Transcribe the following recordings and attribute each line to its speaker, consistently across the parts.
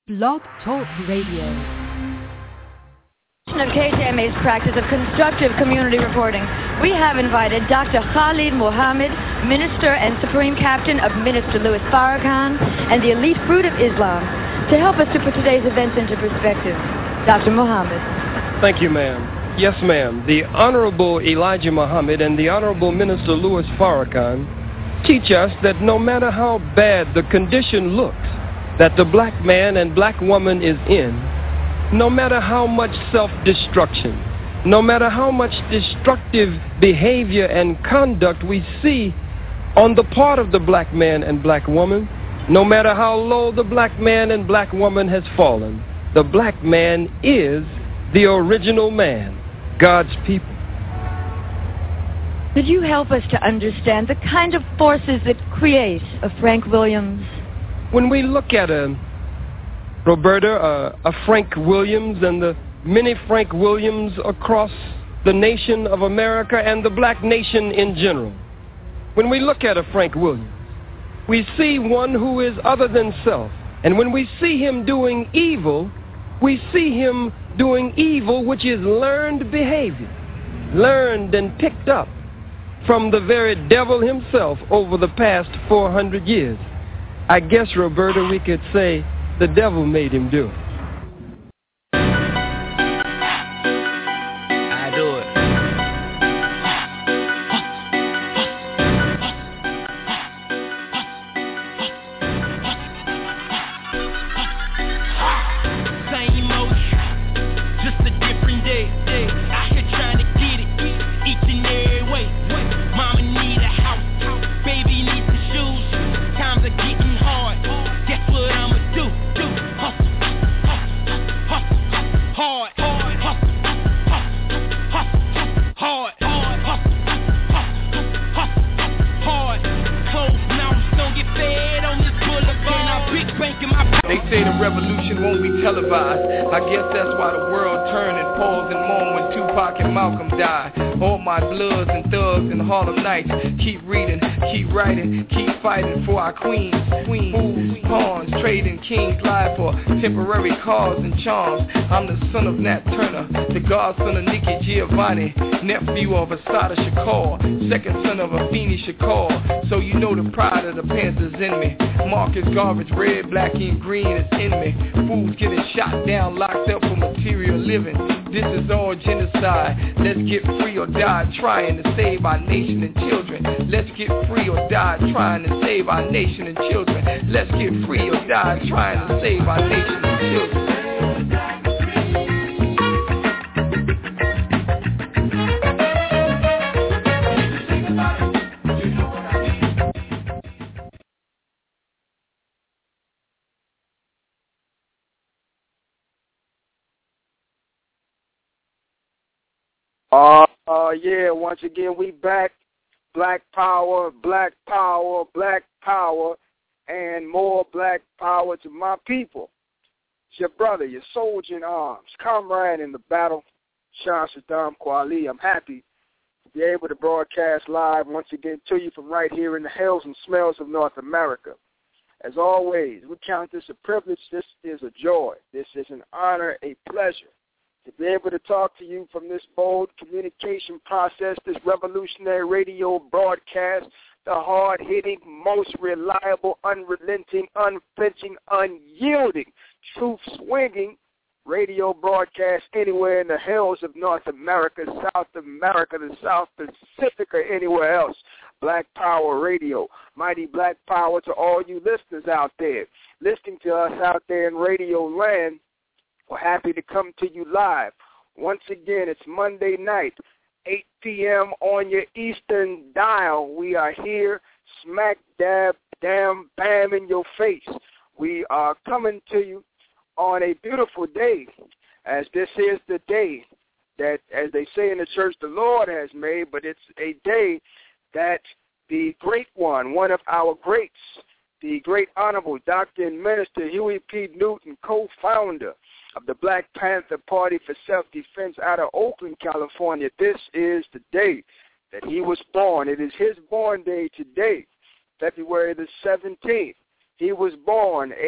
Speaker 1: Blog Talk Radio.
Speaker 2: Of KTMA's practice of constructive community reporting, we have invited Dr. Khalid Mohammed, Minister and Supreme Captain of Minister Louis Farrakhan and the Elite Fruit of Islam, to help us to put today's events into perspective. Dr. Mohammed.
Speaker 3: Thank you, ma'am. Yes, ma'am. The Honorable Elijah Muhammad and the Honorable Minister Louis Farrakhan teach us that no matter how bad the condition looks that the black man and black woman is in, no matter how much self-destruction, no matter how much destructive behavior and conduct we see on the part of the black man and black woman, no matter how low the black man and black woman has fallen, the black man is the original man, God's people.
Speaker 2: Could you help us to understand the kind of forces that create a Frank Williams?
Speaker 3: When we look at a Frank Williams and the many Frank Williams across the nation of America and the black nation in general, when we look at a Frank Williams, we see one who is other than self. And when we see him doing evil, we see him doing evil which is learned behavior, learned and picked up from the very devil himself over the past 400 years. I guess, Roberta, we could say the devil made him do it.
Speaker 4: I do it. Same motion, just a different day. Out here trying to get it each and every way. Mama need a house, baby needs the shoes. Times are getting hard. Guess what I'ma do? Hustle, hard, hustle, hard, hard. Closed mouths don't get fed on this boulevard. And I big bank in my.
Speaker 5: They say the revolution won't be televised. I guess that's why the world turned and paused and moaned when Tupac and Malcolm died. All my bloods and thugs and Harlem Nights keep reading, keep writing, keep fighting for our queens, fools, pawns, trading kings lie for temporary cars and charms. I'm the son of Nat Turner, the godson of Nikki Giovanni, nephew of Assata Shakur, second son of Afeni Shakur. So you know the pride of the Panthers in me. Marcus Garvey, red, black, and green is in me. Fools getting shot down, locked up for material living. This is all genocide. Let's get free or die trying to save our nation and children. Let's get free or die trying to save our nation and children. Let's get free or die trying to save our nation and children.
Speaker 6: Yeah, once again, we back. Black power, black power, black power, and more black power to my people. It's your brother, your soldier in arms, comrade in the battle, Shah Saddam Kweli. I'm happy to be able to broadcast live once again to you from right here in the hills and smells of North America. As always, we count this a privilege. This is a joy. This is an honor, a pleasure to be able to talk to you from this bold communication process, this revolutionary radio broadcast, the hard-hitting, most reliable, unrelenting, unflinching, unyielding, truth-swinging radio broadcast anywhere in the hills of North America, South America, the South Pacific, or anywhere else. Black Power Radio. Mighty Black Power to all you listeners out there, listening to us out there in Radio Land. We're happy to come to you live. Once again, it's Monday night, 8 p.m. on your Eastern dial. We are here, smack dab, damn, bam in your face. We are coming to you on a beautiful day, as this is the day that, as they say in the church, the Lord has made, but it's a day that the great one of our greats, the great Honorable Dr. and Minister Huey P. Newton, co-founder of the Black Panther Party for Self-Defense out of Oakland, California. This is the day that he was born. It is his born day today, February the 17th. He was born a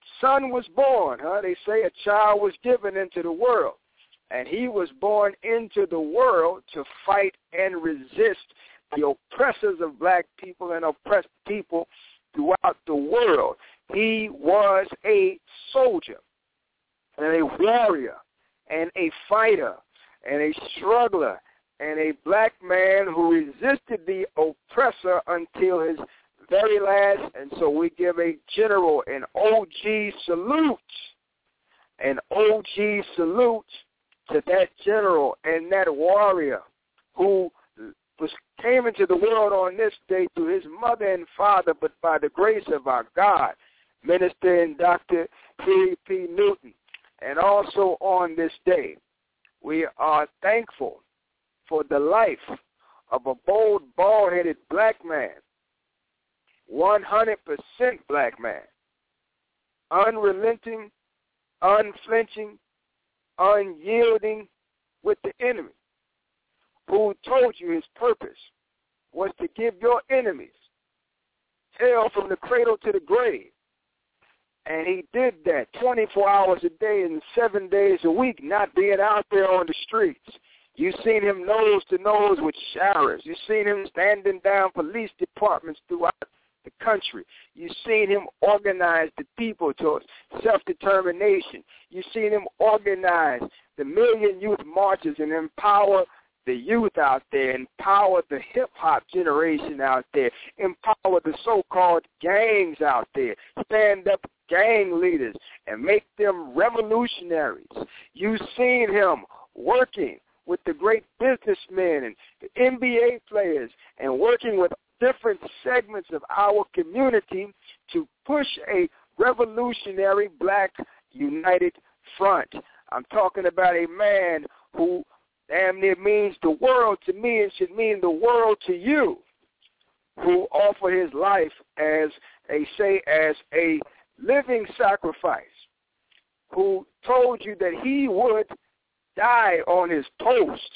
Speaker 6: son was born. They say a child was given into the world. And he was born into the world to fight and resist the oppressors of black people and oppressed people throughout the world. He was a soldier and a warrior and a fighter and a struggler and a black man who resisted the oppressor until his very last. And so we give a general an OG salute, to that general and that warrior who came into the world on this day through his mother and father, but by the grace of our God, Minister and Dr. Huey P. Newton. And also on this day, we are thankful for the life of a bold, bald-headed black man, 100% black man, unrelenting, unflinching, unyielding with the enemy, who told you his purpose was to give your enemies hell from the cradle to the grave. And he did that 24 hours a day and 7 days a week, not being out there on the streets. You've seen him nose to nose with sheriffs. You've seen him standing down police departments throughout the country. You've seen him organize the people towards self-determination. You've seen him organize the million youth marches and empower the youth out there, empower the hip-hop generation out there, empower the so-called gangs out there, stand up gang leaders and make them revolutionaries. You've seen him working with the great businessmen and the NBA players and working with different segments of our community to push a revolutionary black united front. I'm talking about a man who damn near means the world to me and should mean the world to you, who offered his life as a living sacrifice, who told you that he would die on his post.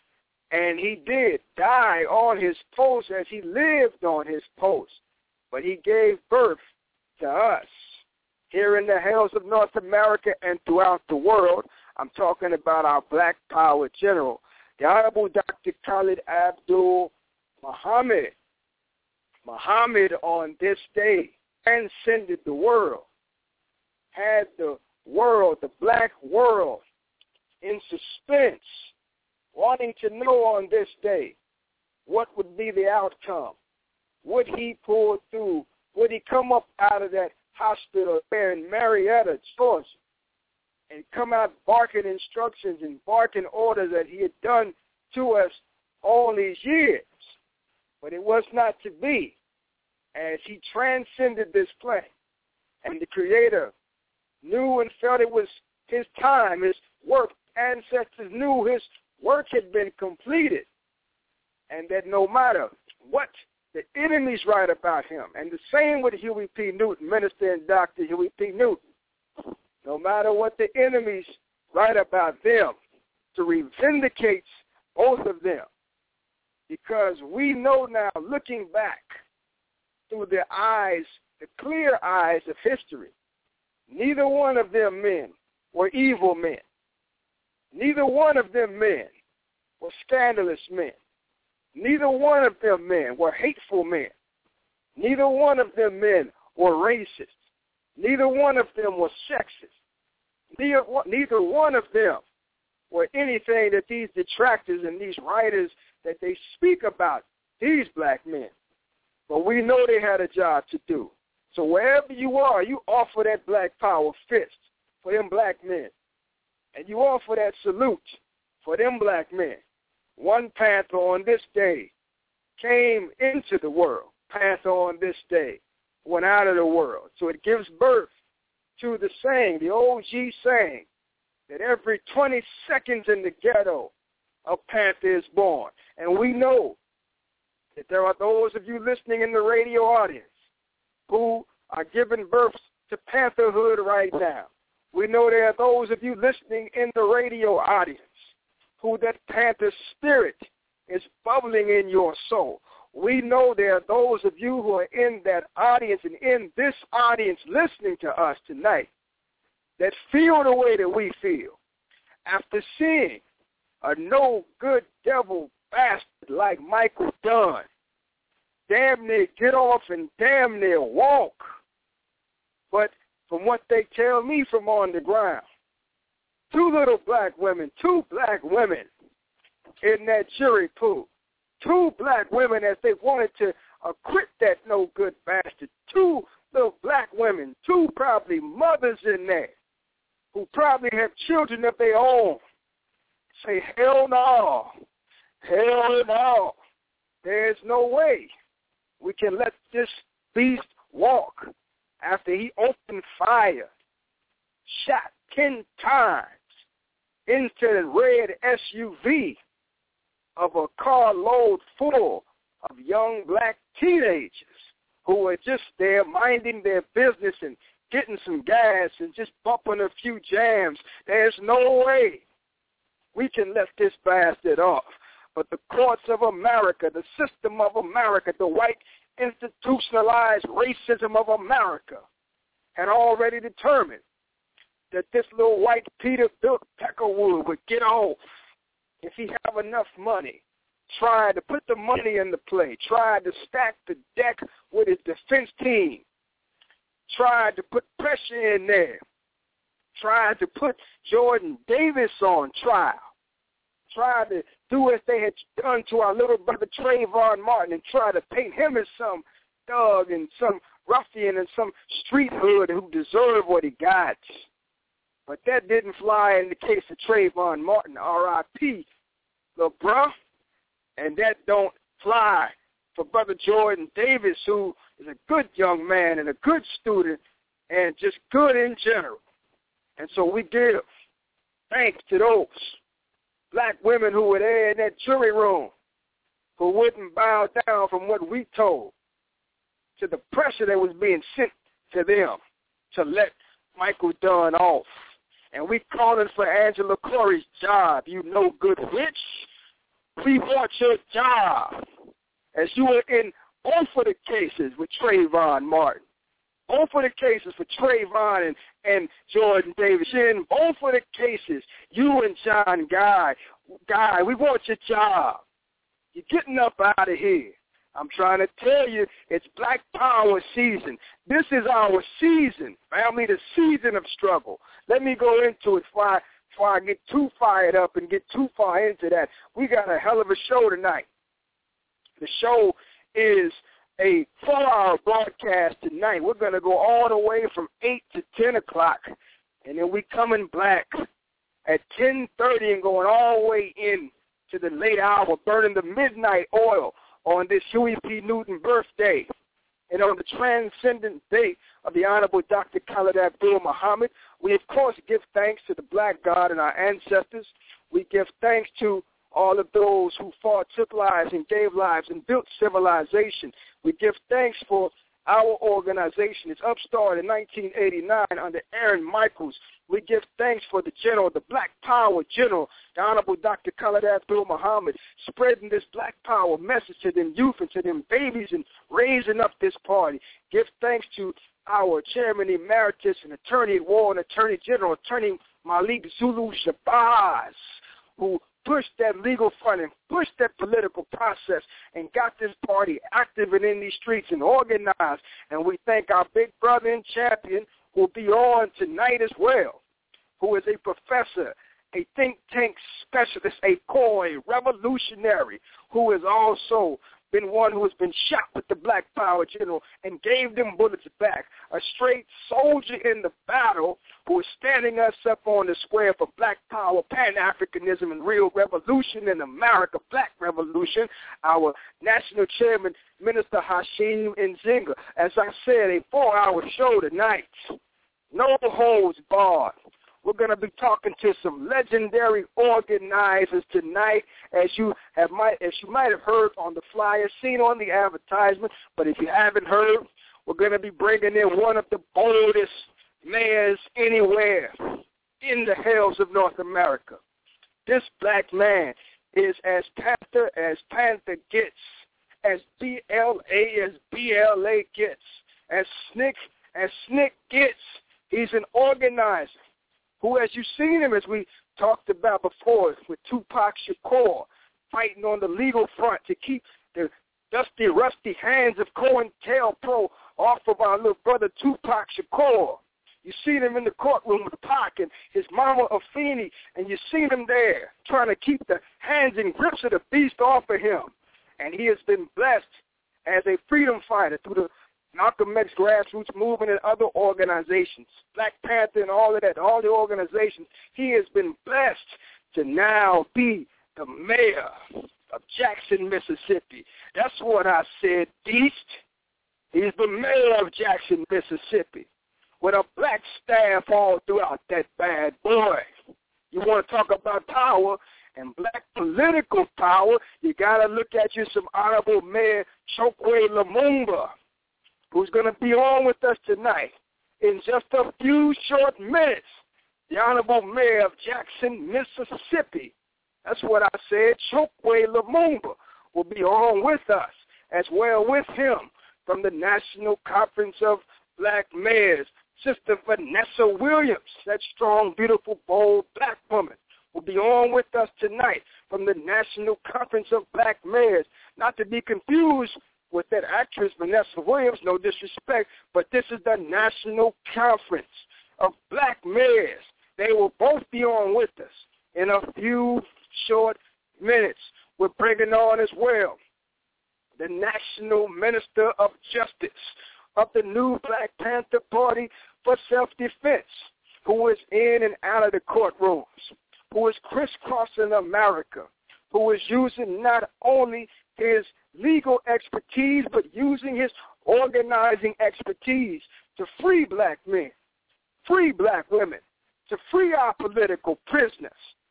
Speaker 6: And he did die on his post as he lived on his post. But he gave birth to us here in the hills of North America and throughout the world. I'm talking about our Black Power General, the Honorable Dr. Khalid Abdul Muhammad. Muhammad on this day transcended the world, had the world, the black world, in suspense, wanting to know on this day what would be the outcome. Would he pull through? Would he come up out of that hospital there in Marietta, Georgia, and come out barking instructions and barking orders that he had done to us all these years? But it was not to be, as he transcended this plane. And the Creator knew and felt it was his time, his work. Ancestors knew his work had been completed, and that no matter what the enemies write about him, and the same with Huey P. Newton, Minister and Dr. Huey P. Newton, no matter what the enemies write about them, to vindicate both of them, because we know now, looking back through the eyes, the clear eyes of history, neither one of them men were evil men. Neither one of them men were scandalous men. Neither one of them men were hateful men. Neither one of them men were racist. Neither one of them was sexist. Neither one of them were anything that these detractors and these writers that they speak about, these black men. But we know they had a job to do. So wherever you are, you offer that black power fist for them black men. And you offer that salute for them black men. One Panther on this day came into the world. Panther on this day went out of the world. So it gives birth to the saying, the OG saying, that every 20 seconds in the ghetto, a Panther is born. And we know that there are those of you listening in the radio audience who are giving birth to Pantherhood right now. We know there are those of you listening in the radio audience who that Panther spirit is bubbling in your soul. we know there are those of you who are in that audience and in this audience listening to us tonight that feel the way that we feel after seeing a no-good devil bastard like Michael Dunn damn near get off and damn near walk. But from what they tell me from on the ground, two black women in that jury pool, two black women as they wanted to acquit that no-good bastard, two little black women, two probably mothers in there who probably have children of their own, say, hell no, there's no way we can let this beast walk after he opened fire, shot 10 times into the red SUV of a carload full of young black teenagers who were just there minding their business and getting some gas and just bumping a few jams. There's no way we can let this bastard off. But the courts of America, the system of America, the white institutionalized racism of America had already determined that this little white Peterbilt Peckerwood would get off if he have enough money, tried to put the money in the play, tried to stack the deck with his defense team, tried to put pressure in there, tried to put Jordan Davis on trial, tried to do as they had done to our little brother Trayvon Martin and try to paint him as some thug and some ruffian and some street hood who deserved what he got. But that didn't fly in the case of Trayvon Martin, R.I.P., little bruh. And that don't fly for Brother Jordan Davis, who is a good young man and a good student and just good in general. And so we give thanks to those black women who were there in that jury room who wouldn't bow down from what we told to the pressure that was being sent to them to let Michael Dunn off. And we calling for Angela Corey's job, you no good witch. We want your job. As you were in both of the cases with Trayvon Martin, both of the cases for Trayvon and Jordan Davis, in both of the cases, you and John Guy, we want your job. You're getting up out of here. I'm trying to tell you, it's Black Power season. This is our season, family, the season of struggle. Let me go into it before I get too fired up and get too far into that. We got a hell of a show tonight. The show is a 4-hour broadcast tonight. We're going to go all the way from 8 to 10 o'clock, and then we coming back at 10:30 and going all the way in to the late hour, burning the midnight oil on this Huey P. Newton birthday. And on the transcendent date of the Honorable Dr. Khalid Abdul Muhammad, we, of course, give thanks to the black God and our ancestors. We give thanks to all of those who fought, took lives, and gave lives, and built civilization. We give thanks for our organization. It's upstarted in 1989 under Aaron Michaels. We give thanks for the general, the Black Power general, the Honorable Dr. Khalid Abdul Muhammad, spreading this Black Power message to them youth and to them babies and raising up this party. Give thanks to our chairman emeritus and attorney at war and attorney general, Attorney Malik Zulu Shabazz, who pushed that legal front and pushed that political process and got this party active and in these streets and organized. And we thank our big brother and champion who will be on tonight as well, who is a professor, a think tank specialist, a COI revolutionary, who has also been one who has been shot with the Black Power general and gave them bullets back, a straight soldier in the battle who is standing us up on the square for Black Power, Pan-Africanism, and real revolution in America, Black Revolution, our national chairman, Minister Hashim Nzinga. As I said, a 4-hour show tonight, no holds barred. We're going to be talking to some legendary organizers tonight, as you might have heard on the flyer, seen on the advertisement. But if you haven't heard, we're going to be bringing in one of the boldest mayors anywhere in the hells of North America. This black man is as Panther gets, as BLA as BLA gets, as SNCC gets. He's an organizer who, as you've seen him, as we talked about before, with Tupac Shakur, fighting on the legal front to keep the dusty, rusty hands of COINTELPRO off of our little brother Tupac Shakur. You seen him in the courtroom with Pac and his mama Afeni, and you seen him there trying to keep the hands and grips of the beast off of him. And he has been blessed as a freedom fighter through the Malcolm X grassroots movement and other organizations, Black Panther and all of that, all the organizations. He has been blessed to now be the mayor of Jackson, Mississippi. That's what I said, beast. He's the mayor of Jackson, Mississippi, with a black staff all throughout that bad boy. You want to talk about power and black political power, you got to look at you some Honorable Mayor Chokwe Lumumba, who's going to be on with us tonight in just a few short minutes. The Honorable Mayor of Jackson, Mississippi. That's what I said. Chokwe Lumumba will be on with us, as well with him from the National Conference of Black Mayors. Sister Vanessa Williams, that strong, beautiful, bold black woman, will be on with us tonight from the National Conference of Black Mayors. Not to be confused with that actress Vanessa Williams, no disrespect, but this is the National Conference of Black Mayors. They will both be on with us in a few short minutes. We're bringing on as well the National Minister of Justice of the new Black Panther Party for Self-Defense, who is in and out of the courtrooms, who is crisscrossing America, who is using not only his legal expertise, but using his organizing expertise to free black men, free black women, to free our political prisoners,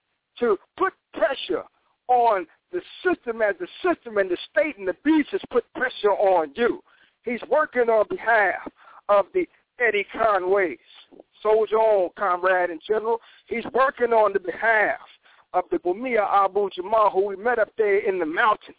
Speaker 6: to put pressure on the system as the system and the state and the beast has put pressure on you. He's working on behalf of the Eddie Conways, soldier on, comrade in general. He's working on the behalf of the Gumia Abu Jamal, who we met up there in the mountains.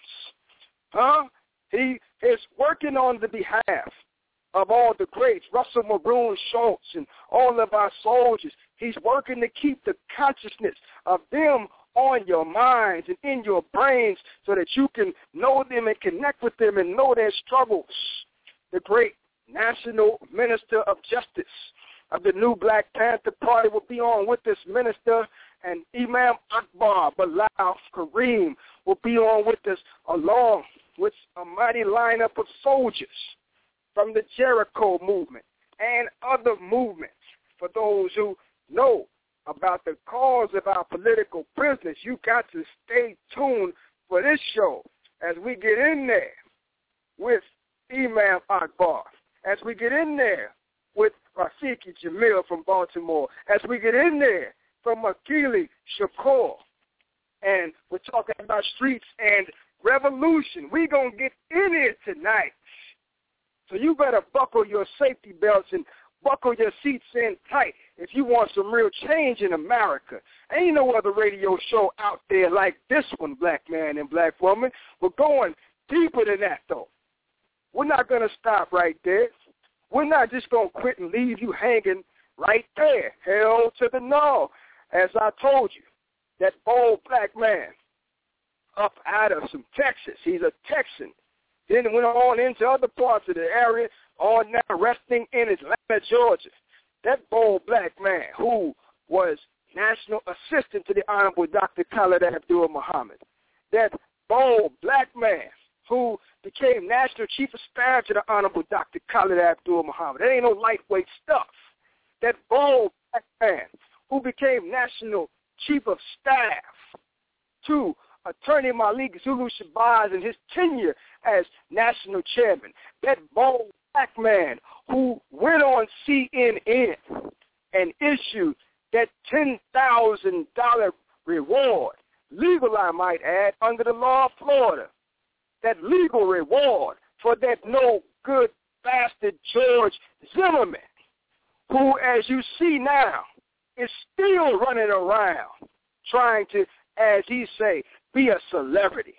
Speaker 6: He is working on the behalf of all the greats, Russell Maroon Schultz and all of our soldiers. He's working to keep the consciousness of them on your minds and in your brains so that you can know them and connect with them and know their struggles. The great National Minister of Justice of the new Black Panther Party will be on with this minister, and Imam Akbar Bilal Kareem will be on with us along with a mighty lineup of soldiers from the Jericho movement and other movements. For those who know about the cause of our political prisoners, you got to stay tuned for this show as we get in there with Imam Akbar, as we get in there with Rafiki Jamil from Baltimore, as we get in there from Akili Shakur, and we're talking about streets and revolution. We're going to get in here tonight. So you better buckle your safety belts and buckle your seats in tight if you want some real change in America. Ain't no other radio show out there like this one, black man and black woman. We're going deeper than that, though. We're not going to stop right there. We're not just going to quit and leave you hanging right there. Hell to the no. As I told you, that bold black man up out of some Texas, he's a Texan, then went on into other parts of the area, on now resting in Atlanta, Georgia. That bold black man who was national assistant to the Honorable Dr. Khalid Abdul Muhammad. That bold black man who became National Chief of Staff to the Honorable Dr. Khalid Abdul Muhammad. That ain't no lightweight stuff. That bold black man who became National Chief of Staff to Attorney Malik Zulu Shabazz in his tenure as National Chairman. That bold black man who went on CNN and issued that $10,000 reward, legal I might add, under the law of Florida. That legal reward for that no good bastard George Zimmerman, who, as you see now, is still running around trying to, as he say, be a celebrity.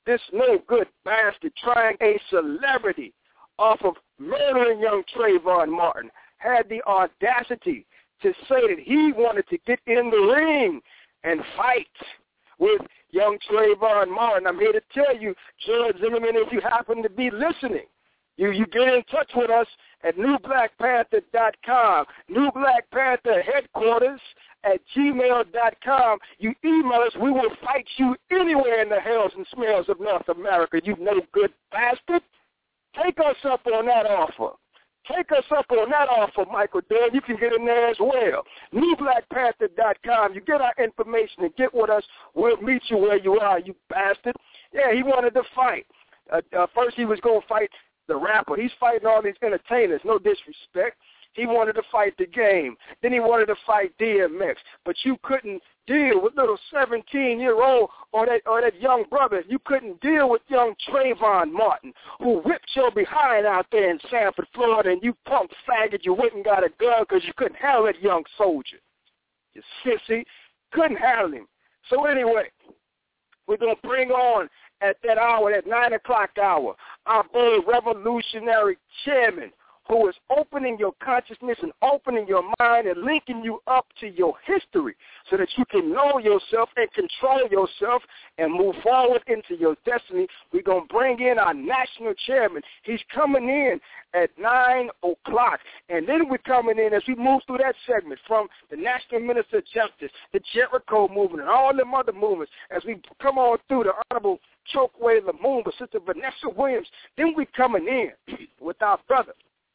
Speaker 6: This no good bastard trying a celebrity off of murdering young Trayvon Martin had the audacity to say that he wanted to get in the ring and fight with young Trayvon Martin. I'm here to tell you, Judge Zimmerman, if you happen to be listening, you get in touch with us at newblackpanther.com, New Black Panther headquarters at gmail.com. You email us, we will fight you anywhere in the hells and smells of North America, you no good bastard. Take us up on that offer. Take us up on that offer, Michael Dunn. You can get in there as well. NewBlackPanther.com. You get our information and get with us. We'll meet you where you are, you bastard. Yeah, he wanted to fight. First he was going to fight the rapper. He's fighting all these entertainers, no disrespect. He wanted to fight the game. Then he wanted to fight DMX. But you couldn't deal with little 17-year-old or that young brother. You couldn't deal with young Trayvon Martin, who whipped your behind out there in Sanford, Florida, and you punk faggot, you went and got a gun because you couldn't handle that young soldier. You sissy. Couldn't handle him. So anyway, we're going to bring on at that hour, that 9 o'clock hour, our bold revolutionary chairman, who is opening your consciousness and opening your mind and linking you up to your history so that you can know yourself and control yourself and move forward into your destiny. We're going to bring in our national chairman. He's coming in at 9 o'clock. And then we're coming in as we move through that segment from the National Minister of Justice, the Jericho movement, and all them other movements as we come on through the Honorable Chokwe Lumumba, Sister Vanessa Williams. Then we're coming in with our brother,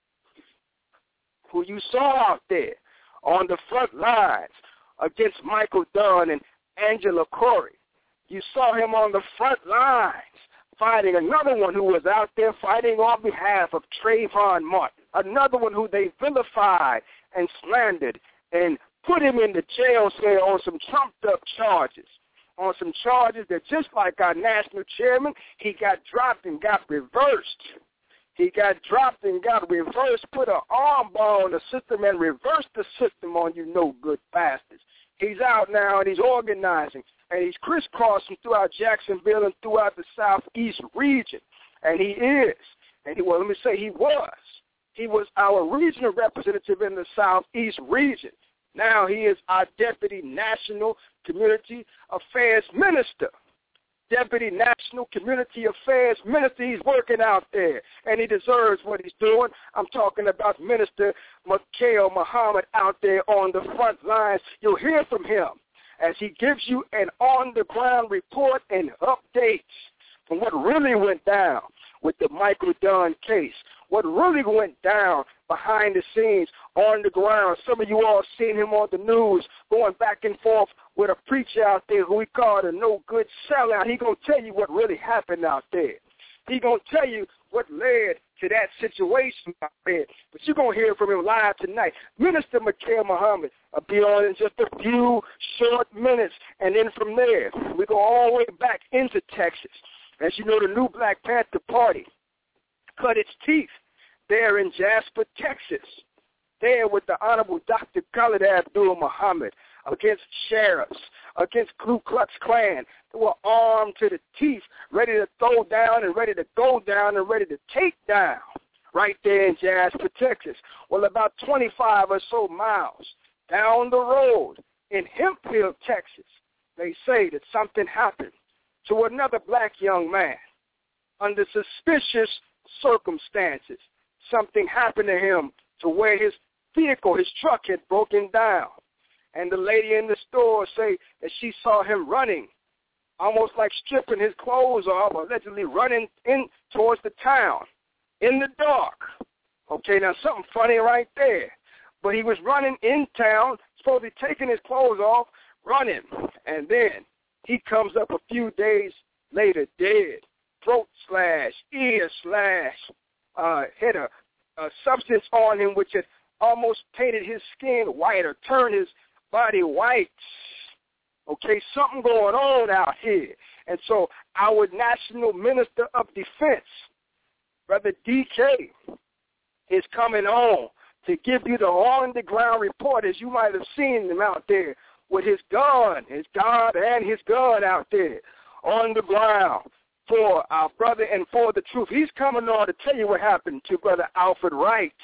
Speaker 6: who you saw out there on the front lines against Michael Dunn and Angela Corey. You saw him on the front lines fighting another one who was out there fighting on behalf of Trayvon Martin, another one who they vilified and slandered and put him in the jail cell on some trumped-up charges, on some charges that just like our national chairman, he got dropped and got reversed. He got dropped and got reversed, put an armbar on the system and reversed the system on you no good bastards. He's out now and he's organizing and he's crisscrossing throughout Jacksonville and throughout the southeast region. And he is. And he was our regional representative in the southeast region. Now he is our Deputy National Community Affairs Minister. Deputy National Community Affairs Minister. He's working out there, and he deserves what he's doing. I'm talking about Minister Mikhail Muhammad out there on the front lines. You'll hear from him as he gives you an on-the-ground report and updates from what really went down with the Michael Dunn case, what really went down behind the scenes, on the ground. Some of you all seen him on the news going back and forth with a preacher out there who we call a no-good sellout. He's going to tell you what really happened out there. He's going to tell you what led to that situation out there. But you're going to hear from him live tonight. Minister Mikhail Muhammad will be on in just a few short minutes. And then from there, we go all the way back into Texas. As you know, the New Black Panther Party cut its teeth there in Jasper, Texas, there with the Honorable Dr. Khalid Abdul Muhammad, against sheriffs, against Ku Klux Klan. They were armed to the teeth, ready to throw down and ready to go down and ready to take down right there in Jasper, Texas. Well, about 25 or so miles down the road in Hemphill, Texas, they say that something happened to another black young man under suspicious circumstances. Something happened to him to where his vehicle, his truck had broken down. And the lady in the store say that she saw him running, almost like stripping his clothes off, allegedly running in towards the town in the dark. Okay, now something funny right there. But he was running in town, supposed to be taking his clothes off, running. And then he comes up a few days later dead, throat slash, ear slash, had a substance on him which had almost painted his skin white or turned his body white. Okay, something going on out here. And so our National Minister of Defense, Brother DK, is coming on to give you the on-the-ground report, as you might have seen him out there with his gun and his gun out there on the ground, for our brother and for the truth. He's coming on to tell you what happened to Brother Alfred Wright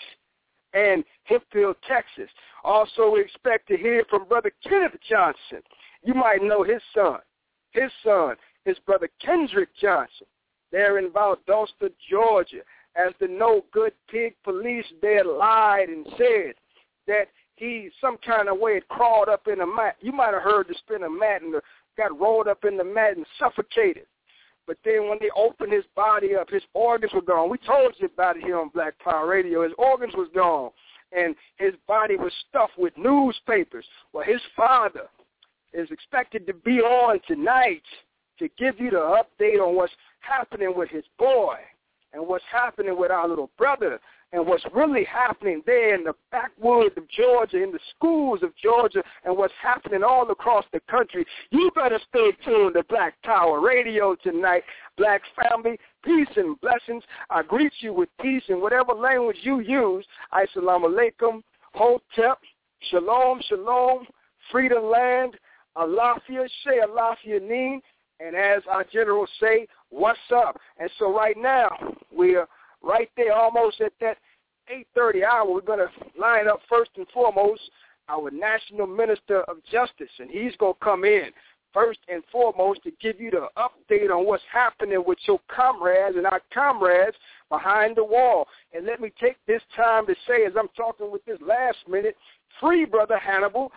Speaker 6: in Hempfield, Texas. Also, we expect to hear from Brother Kenneth Johnson. You might know his son. His son is Brother Kendrick Johnson. They're in Valdosta, Georgia, as the No Good Pig police there lied and said that he some kind of way had crawled up in a mat. You might have heard the spin a mat and got rolled up in the mat and suffocated. But then when they opened his body up, his organs were gone. We told you about it here on Black Power Radio. His organs was gone, and his body was stuffed with newspapers. Well, his father is expected to be on tonight to give you the update on what's happening with his boy and what's happening with our little brother and what's really happening there in the backwoods of Georgia, in the schools of Georgia, and what's happening all across the country. You better stay tuned to Black Power Radio tonight. Black family, peace and blessings. I greet you with peace in whatever language you use. Assalamu alaikum, hotep, shalom, shalom, freedom land, alafia, shea alafia neen, and as our generals say, what's up? And so right now, we're right there almost at that 8:30 hour. We're going to line up first and foremost our National Minister of Justice, and he's going to come in first and foremost to give you the update on what's happening with your comrades and our comrades behind the wall. And let me take this time to say, as I'm talking with this last minute, free Brother Hannibal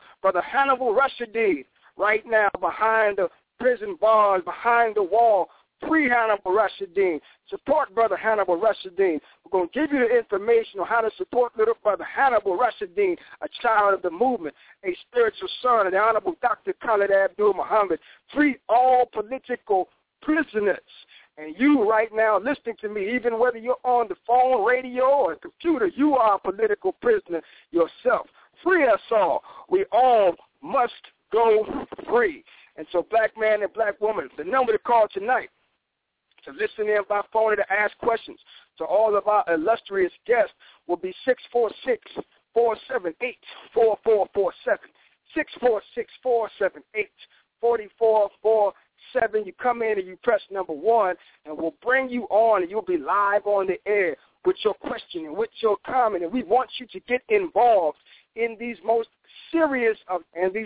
Speaker 6: Rashideen, right now behind the prison bars, behind the wall. Free Hannibal Rashideen. Support Brother Hannibal Rashideen. We're going to give you the information on how to support little Brother Hannibal Rashideen, a child of the movement, a spiritual son of the Honorable Dr. Khalid Abdul Muhammad. Free all political prisoners. And you right now listening to me, even whether you're on the phone, radio, or computer, you are a political prisoner yourself. Free us all. We all must go free. And so black man and black woman, the number to call tonight to listen in by phone and to ask questions to all of our illustrious guests will be 646-478-4447, 646-478-4447. You come in and you press number 1, and we'll bring you on, and you'll be live on the air with your question and with your comment. And we want you to get involved in these most serious of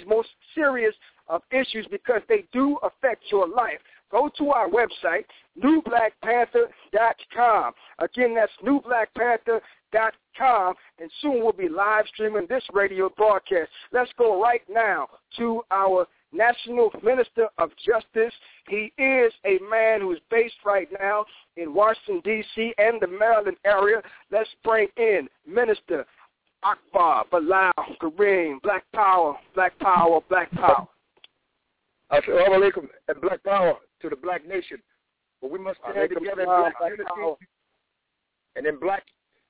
Speaker 6: issues because they do affect your life. Go to our website, newblackpanther.com. Again, that's newblackpanther.com, and soon we'll be live streaming this radio broadcast. Let's go right now to our National Minister of Justice. He is a man who is based right now in Washington, D.C. and the Maryland area. Let's bring in Minister Akbar Bilal Kareem. Black power, black power, black power.
Speaker 7: Assalamu alaikum, and black power to the black nation. But we must stand together in black unity and in black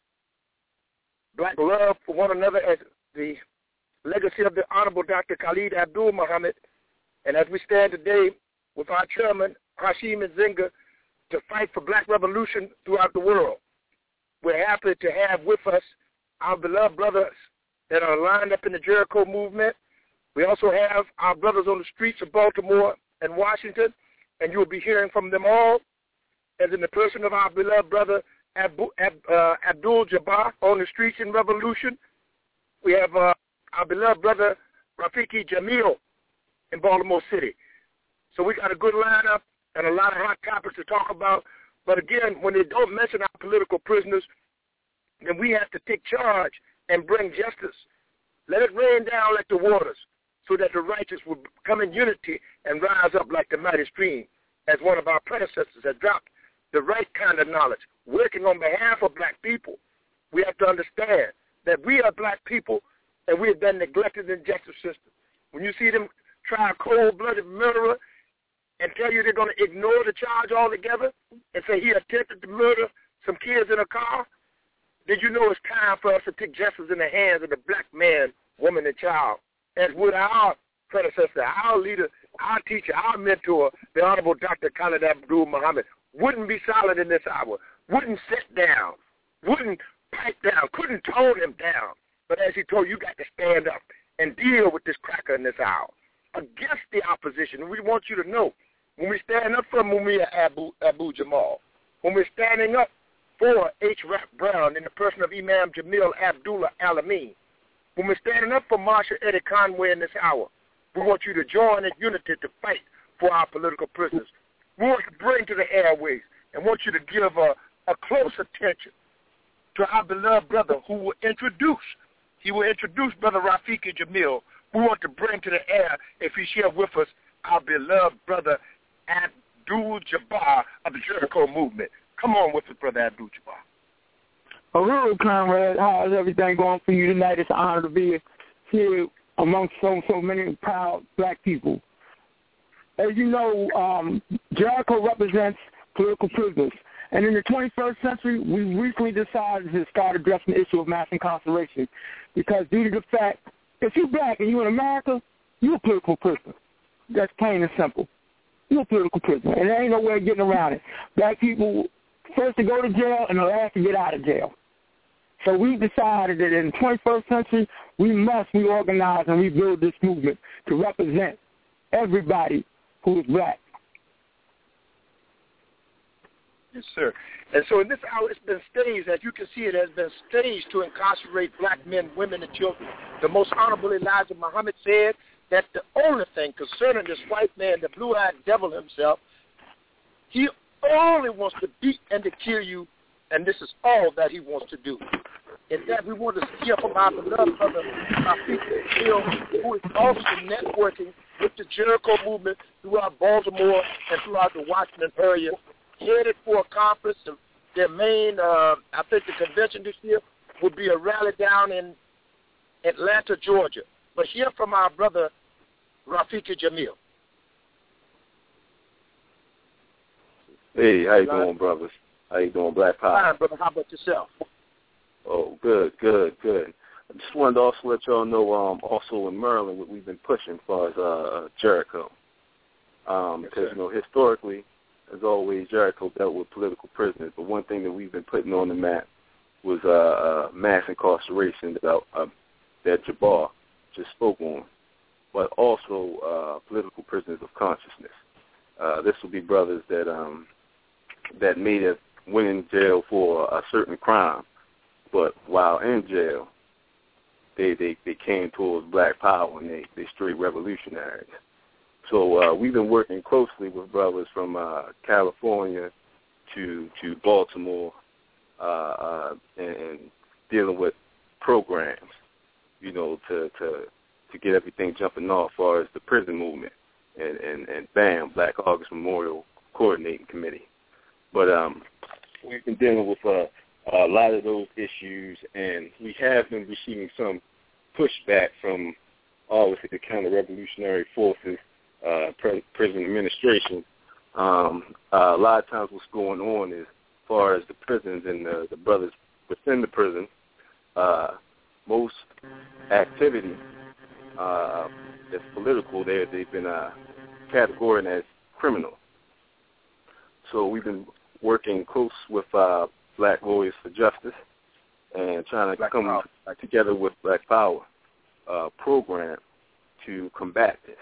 Speaker 7: love for one another as the legacy of the Honorable Dr. Khalid Abdul Muhammad. And as we stand today with our chairman, Hashim Nzinga, to fight for black revolution throughout the world, we're happy to have with us our beloved brothers that are lined up in the Jericho movement. We also have our brothers on the streets of Baltimore and Washington, and you will be hearing from them all, as in the person of our beloved brother Abdul Jabbar on the streets in Revolution. We have our beloved brother Rafiki Jamil in Baltimore City. So we got a good lineup and a lot of hot topics to talk about. But again, when they don't mention our political prisoners, then we have to take charge and bring justice. Let it rain down like the waters, so that the righteous will come in unity and rise up like the mighty stream, as one of our predecessors has dropped the right kind of knowledge, working on behalf of black people. We have to understand that we are black people, and we have been neglected in the justice system. When you see them try a cold-blooded murderer and tell you they're going to ignore the charge altogether and say he attempted to murder some kids in a car, did you know it's time for us to take justice in the hands of the black man, woman, and child, as would our predecessor, our leader, our teacher, our mentor, the Honorable Dr. Khalid Abdul Muhammad, wouldn't be silent in this hour, wouldn't sit down, wouldn't pipe down, couldn't tone him down. But as he told you, got to stand up and deal with this cracker in this hour against the opposition. And we want you to know when we're standing up for Mumia Abu Jamal, when we're standing up for H. Rap Brown in the person of Imam Jamil Abdullah Alameen, when we're standing up for Marshall Eddie Conway in this hour, we want you to join in unity to fight for our political prisoners. We want to bring to the airways and want you to give a close attention to our beloved brother who will introduce. He will introduce Brother Rafiki Jamil. We want to bring to the air, if he share with us, our beloved brother Abdul-Jabbar of the Jericho movement. Come on with us, Brother Abdul-Jabbar.
Speaker 8: Hello, comrade. How is everything going for you tonight? It's an honor to be here amongst so many proud black people. As you know, Jericho represents political prisoners. And in the 21st century, we recently decided to start addressing the issue of mass incarceration because due to the fact, if you're black and you're in America, you're a political prisoner. That's plain and simple. You're a political prisoner, and there ain't no way of getting around it. Black people first to go to jail and the last to get out of jail. So we decided that in the 21st century, we must reorganize and rebuild this movement to represent everybody who is black.
Speaker 7: Yes, sir. And so in this hour, it's been staged, as you can see, it has been staged to incarcerate black men, women, and children. The most honorable Elijah Muhammad said that the only thing concerning this white man, the blue-eyed devil himself, he only wants to beat and to kill you, and this is all that he wants to do. In that we want to hear from our beloved brother, Rafiki Jamil, who is also networking with the Jericho movement throughout Baltimore and throughout the Washington area, headed for a conference. Their main, I think the convention this year would be a rally down in Atlanta, Georgia. But hear from our brother, Rafiki Jamil.
Speaker 9: Hey, how you doing, brothers? How you doing, Black Power?
Speaker 7: Fine, brother. How about yourself?
Speaker 9: Oh, good. I just wanted to also let y'all know, also in Maryland, what we've been pushing as far as Jericho. Because, you know, historically, as always, Jericho dealt with political prisoners. But one thing that we've been putting on the map was mass incarceration that Jabbar just spoke on, but also political prisoners of consciousness. This will be brothers that may have went in jail for a certain crime, but while in jail, they came towards black power and they straight revolutionaries. So we've been working closely with brothers from California to Baltimore and dealing with programs, you know, to get everything jumping off as far as the prison movement and BAM, Black August Memorial Coordinating Committee. But we've been dealing with a lot of those issues, and we have been receiving some pushback from obviously the counter-revolutionary forces, prison administration. A lot of times what's going on is, as far as the prisons and the brothers within the prison, most activity that's political, they've been categorized as criminal. So we've been working close with Black Lawyers for Justice and trying to come together with Black Power program to combat this.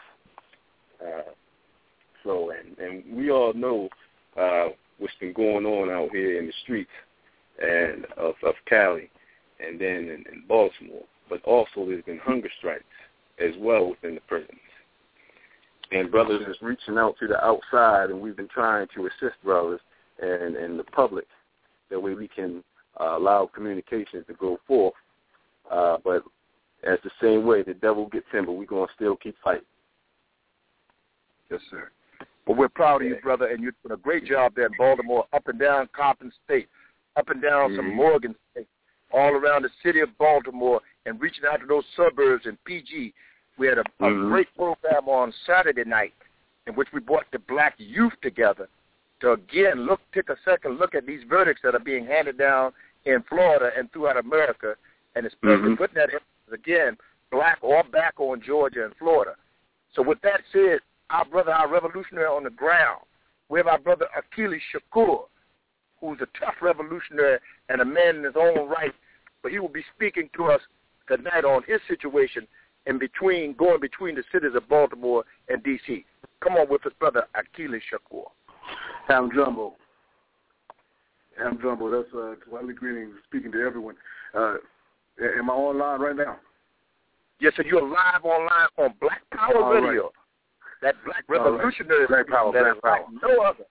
Speaker 9: And we all know what's been going on out here in the streets and of Cali and then in Baltimore. But also there's been hunger strikes as well within the prisons. And brothers is reaching out to the outside, and we've been trying to assist brothers and the public. That way we can allow communications to go forth. But as the same way the devil gets him, but we're going to still keep fighting.
Speaker 7: Yes, sir. But we're proud of you, brother, and you're doing a great job there in Baltimore, up and down Coppin State, up and down some Morgan State, all around the city of Baltimore, and reaching out to those suburbs in PG. We had a great program on Saturday night in which we brought the black youth together to, again, take a second look at these verdicts that are being handed down in Florida and throughout America, and especially putting that emphasis, again, black or back on Georgia and Florida. So with that said, our brother, our revolutionary on the ground, we have our brother Achilles Shakur, who's a tough revolutionary and a man in his own right, but he will be speaking to us tonight on his situation going between the cities of Baltimore and D.C. Come on with us, Brother Akili Shakur.
Speaker 10: Ham Jumbo. That's lovely greetings, speaking to everyone. Am I online right now?
Speaker 7: Yes, sir. You're live online on Black Power Radio. Right. That Black Revolutionary
Speaker 10: Black Power.
Speaker 7: Like no other.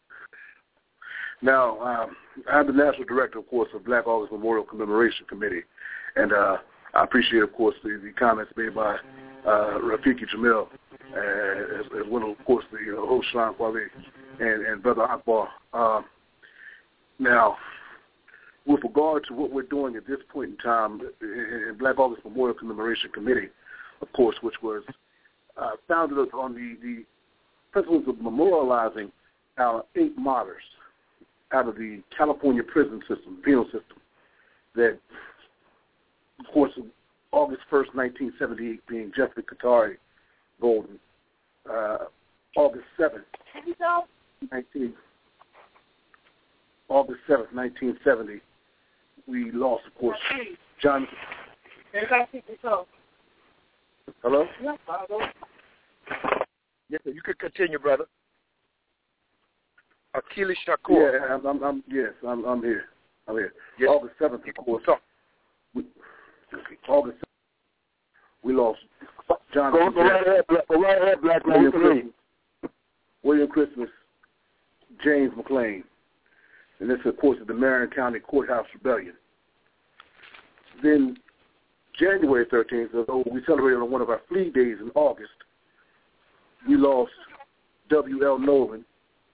Speaker 10: Now, I'm the National Director, of course, of Black August Memorial Commemoration Committee, and I appreciate, of course, the comments made by Rafiki Jamil, as well, of course, the host Sean Kwame and Brother Akbar. Now, with regard to what we're doing at this point in time in Black August Memorial Commemoration Committee, of course, which was founded on the principles of memorializing our 8 martyrs out of the California prison system, penal system, that, of course, August 1st, 1978, being Jeffrey Katari Golden, August 7th, 1970, we lost, of course, John. Hello?
Speaker 7: Yes, sir. You could continue, brother. Akili Shakur.
Speaker 10: Yeah, I'm here. I'm here. Yes. August 7th, of course. August 7th, we lost John.
Speaker 8: Go right ahead, Black
Speaker 10: William Christmas, James McLean. And this, of course, is the Marion County Courthouse Rebellion. Then January 13th, although we celebrated on one of our flea days in August, we lost W.L. Nolan.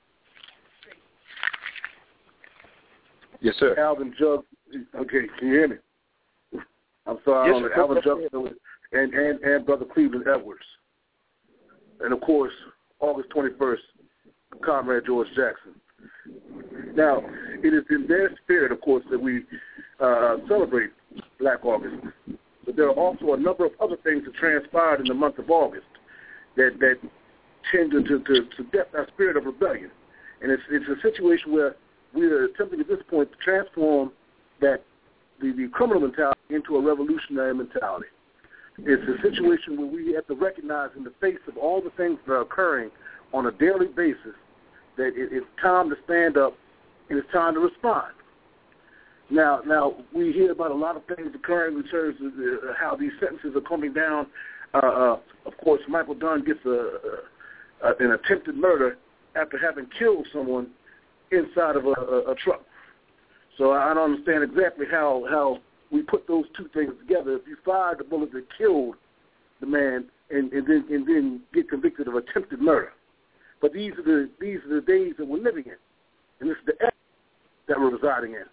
Speaker 7: Yes, sir.
Speaker 10: Alvin Jug. Okay, can you hear me? I'm sorry.
Speaker 7: Yes, sir.
Speaker 10: Alvin Jug and Brother Cleveland Edwards. And, of course, August 21st, Comrade George Jackson. Now, it is in their spirit, of course, that we celebrate Black August. But there are also a number of other things that transpired in the month of August that tend to deafen our spirit of rebellion. And it's a situation where we are attempting at this point to transform that the criminal mentality into a revolutionary mentality. It's a situation where we have to recognize in the face of all the things that are occurring on a daily basis that it's time to stand up and it's time to respond. Now we hear about a lot of things occurring in terms of how these sentences are coming down. Of course, Michael Dunn gets an attempted murder after having killed someone inside of a truck. So I don't understand exactly how we put those two things together. If you fired the bullet that killed the man and then get convicted of attempted murder. But these are the days that we're living in, and this is the era that we're residing in.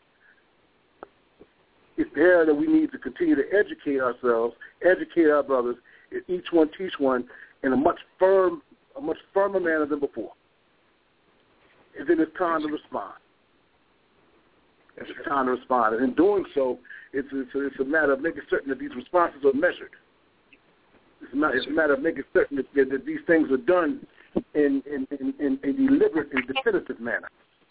Speaker 10: It's the era that we need to continue to educate ourselves, educate our brothers, and each one teach one in a much firmer manner than before. And then it's time to respond. It's time to respond, and in doing so, it's a matter of making certain that these responses are measured. It's a matter of making certain that these things are done in a deliberate and definitive manner,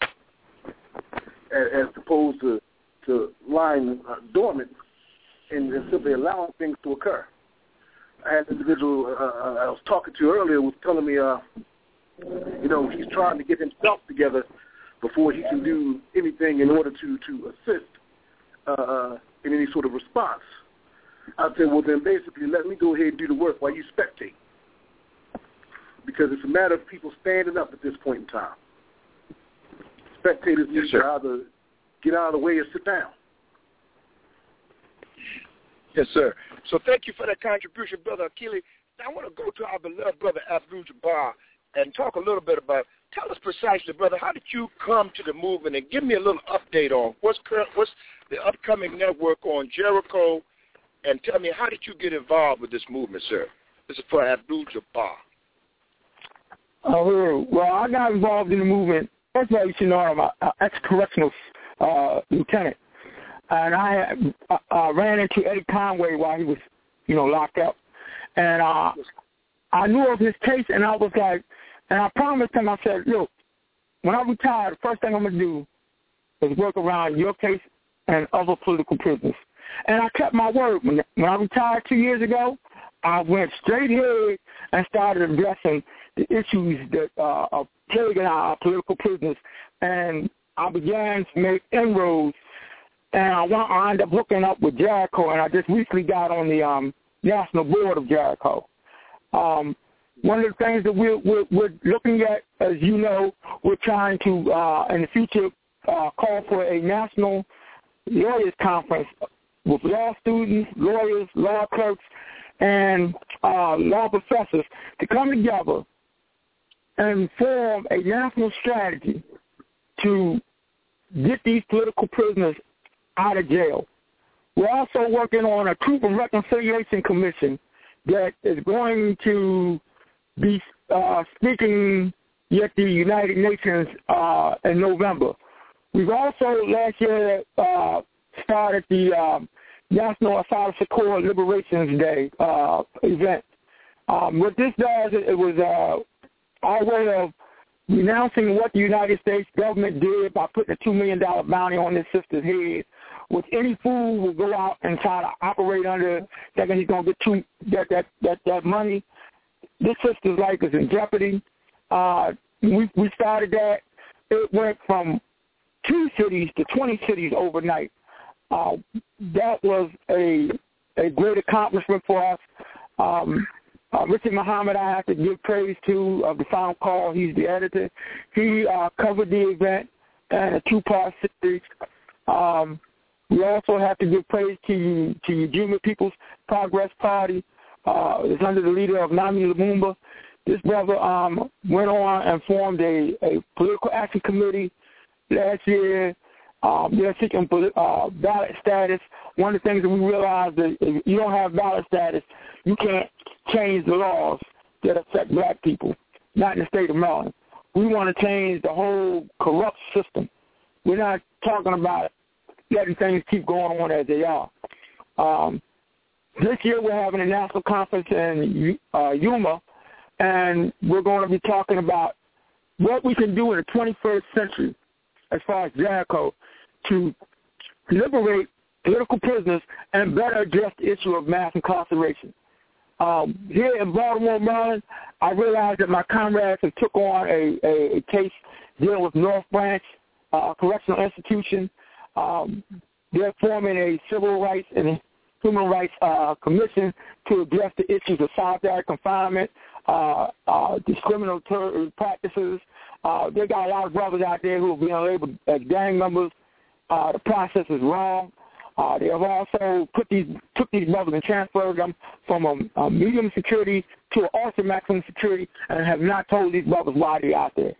Speaker 10: as opposed to lying dormant and simply allowing things to occur. I had an individual I was talking to earlier was telling me, he's trying to get himself together before he can do anything in order to assist in any sort of response. I said, well, then basically let me go ahead and do the work while you spectate. Because it's a matter of people standing up at this point in time. Spectators need to either get out of the way or sit down.
Speaker 7: Yes, sir. So thank you for that contribution, Brother Akili. Now I want to go to our beloved brother Abdul-Jabbar and talk a little bit about, tell us precisely, brother, how did you come to the movement, and give me a little update on what's the upcoming network on Jericho, and tell me, how did you get involved with this movement, sir? This is for Abdul-Jabbar.
Speaker 8: Well, I got involved in the movement. First of all, you should know I'm an ex-correctional lieutenant. And I ran into Eddie Conway while he was, locked up. And I knew of his case, and I was like, and I promised him, I said, look, when I retire, the first thing I'm going to do is work around your case and other political prisoners. And I kept my word. When I retired 2 years ago, I went straight ahead and started addressing the issues that are plaguing our political prisoners. And I began to make inroads, and I ended up hooking up with Jericho, and I just recently got on the National Board of Jericho. One of the things that we're looking at, as you know, we're trying to, in the future, call for a national lawyers conference with law students, lawyers, law clerks, and law professors to come together and form a national strategy to get these political prisoners out of jail. We're also working on a Truth and Reconciliation Commission that is going to be speaking at the United Nations in November. We've also last year started the National Assad Shakur Liberations Day event. What this does, it was our way of renouncing what the United States government did by putting a $2 million bounty on this sister's head. With any fool will go out and try to operate under thinking he's going to get that money. This sister's life is in jeopardy. We started that. It went from 2 cities to 20 cities overnight. That was a great accomplishment for us. Richard Muhammad, I have to give praise to of the Final Call. He's the editor. He covered the event in a 2-part series. We also have to give praise to Ujima People's Progress Party. It's under the leader of Nami Lumumba. This brother went on and formed a political action committee last year. They're seeking ballot status. One of the things that we realized that if you don't have ballot status, you can't change the laws that affect black people, not in the state of Maryland. We want to change the whole corrupt system. We're not talking about letting things keep going on as they are. This year we're having a national conference in Yuma, and we're going to be talking about what we can do in the 21st century as far as Jericho to liberate political prisoners and better address the issue of mass incarceration. Here in Baltimore, Maryland, I realized that my comrades have took on a case dealing with North Branch Correctional Institution. They're forming a civil rights and human rights commission to address the issues of solitary confinement, discriminatory practices. They got a lot of brothers out there who are being labeled as gang members. The process is wrong. They have also took these brothers and transferred them from a medium security to an ultra maximum security, and have not told these brothers why they're out there.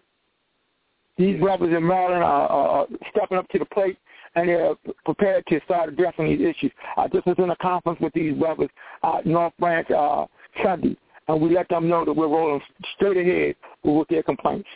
Speaker 8: These brothers in Maryland are stepping up to the plate, and they're prepared to start addressing these issues. I just was in a conference with these brothers at North Branch Sunday, and we let them know that we're rolling straight ahead with their complaints.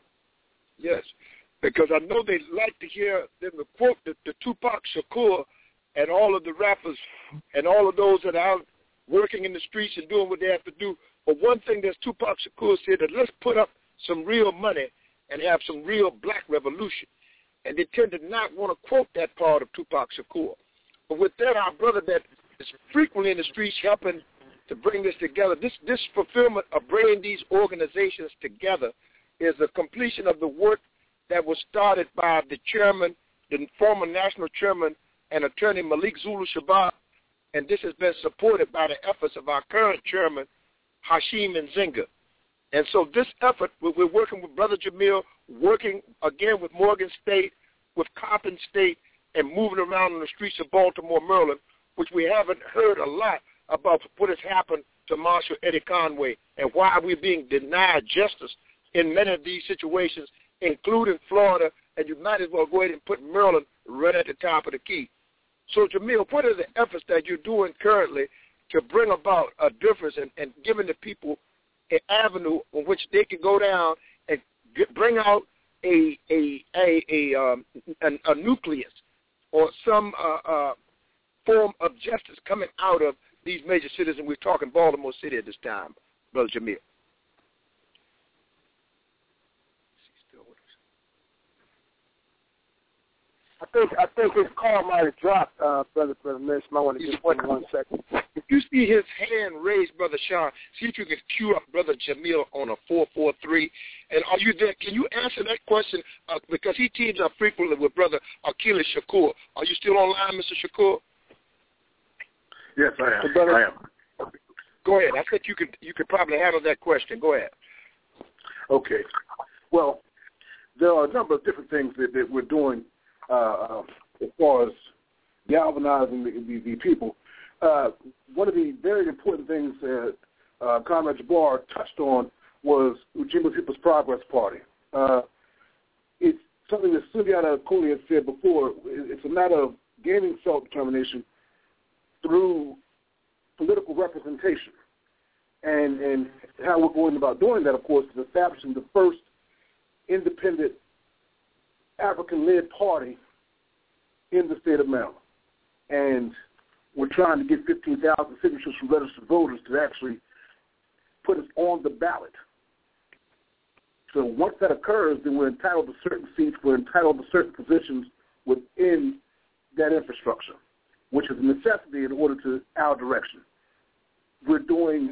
Speaker 7: Yes, because I know they like to hear them to quote the Tupac Shakur and all of the rappers and all of those that are out working in the streets and doing what they have to do. But one thing that Tupac Shakur said, that let's put up some real money and have some real black revolution. And they tend to not want to quote that part of Tupac Shakur. But with that, our brother that is frequently in the streets helping to bring this together, this fulfillment of bringing these organizations together is a completion of the work that was started by the chairman, the former national chairman and attorney Malik Zulu Shabbat, and this has been supported by the efforts of our current chairman, Hashim Nzinga. And so this effort, we're working with Brother Jamil, working again with Morgan State, with Coppin State, and moving around in the streets of Baltimore, Maryland, which we haven't heard a lot about what has happened to Marshall Eddie Conway and why we're being denied justice in many of these situations, including Florida, and you might as well go ahead and put Maryland right at the top of the key. So, Jamil, what are the efforts that you're doing currently to bring about a difference and giving the people an avenue on which they can go down and bring out a nucleus or some form of justice coming out of these major cities, and we're talking Baltimore City at this time, Brother Jamil?
Speaker 11: I
Speaker 7: I think his call might have dropped, Brother Miss. Might want to just wait 1 second. If you see his hand raised, Brother Sean, see if you can cue up Brother Jamil on a 443. And are you there? Can you answer that question? Because he teams up frequently with Brother Achilles Shakur. Are you still online, Mr. Shakur?
Speaker 10: Yes, I am.
Speaker 7: Brother,
Speaker 10: I am.
Speaker 7: Go ahead. I think you could probably handle that question. Go ahead.
Speaker 10: Okay. Well, there are a number of different things that we're doing as far as galvanizing the people. One of the very important things that Comrade Jabbar touched on was Ujima People's Progress Party. It's something that Suliana Cooley had said before. It's a matter of gaining self-determination through political representation. And how we're going about doing that, of course, is establishing the first independent African-led party in the state of Maryland. And we're trying to get 15,000 signatures from registered voters to actually put us on the ballot. So once that occurs, then we're entitled to certain seats, we're entitled to certain positions within that infrastructure, which is a necessity in order to our direction. We're doing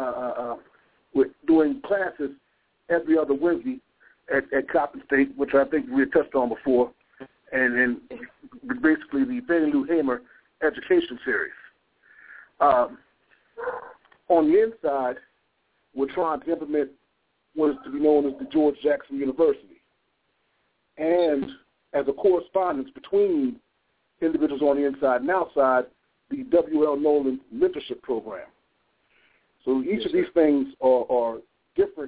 Speaker 10: classes every other Wednesday at Coppin State, which I think we had touched on before, and basically the Fannie Lou Hamer education series. On the inside, we're trying to implement what is to be known as the George Jackson University. And as a correspondence between individuals on the inside and outside, the W.L. Nolan Mentorship Program. So each of these things are different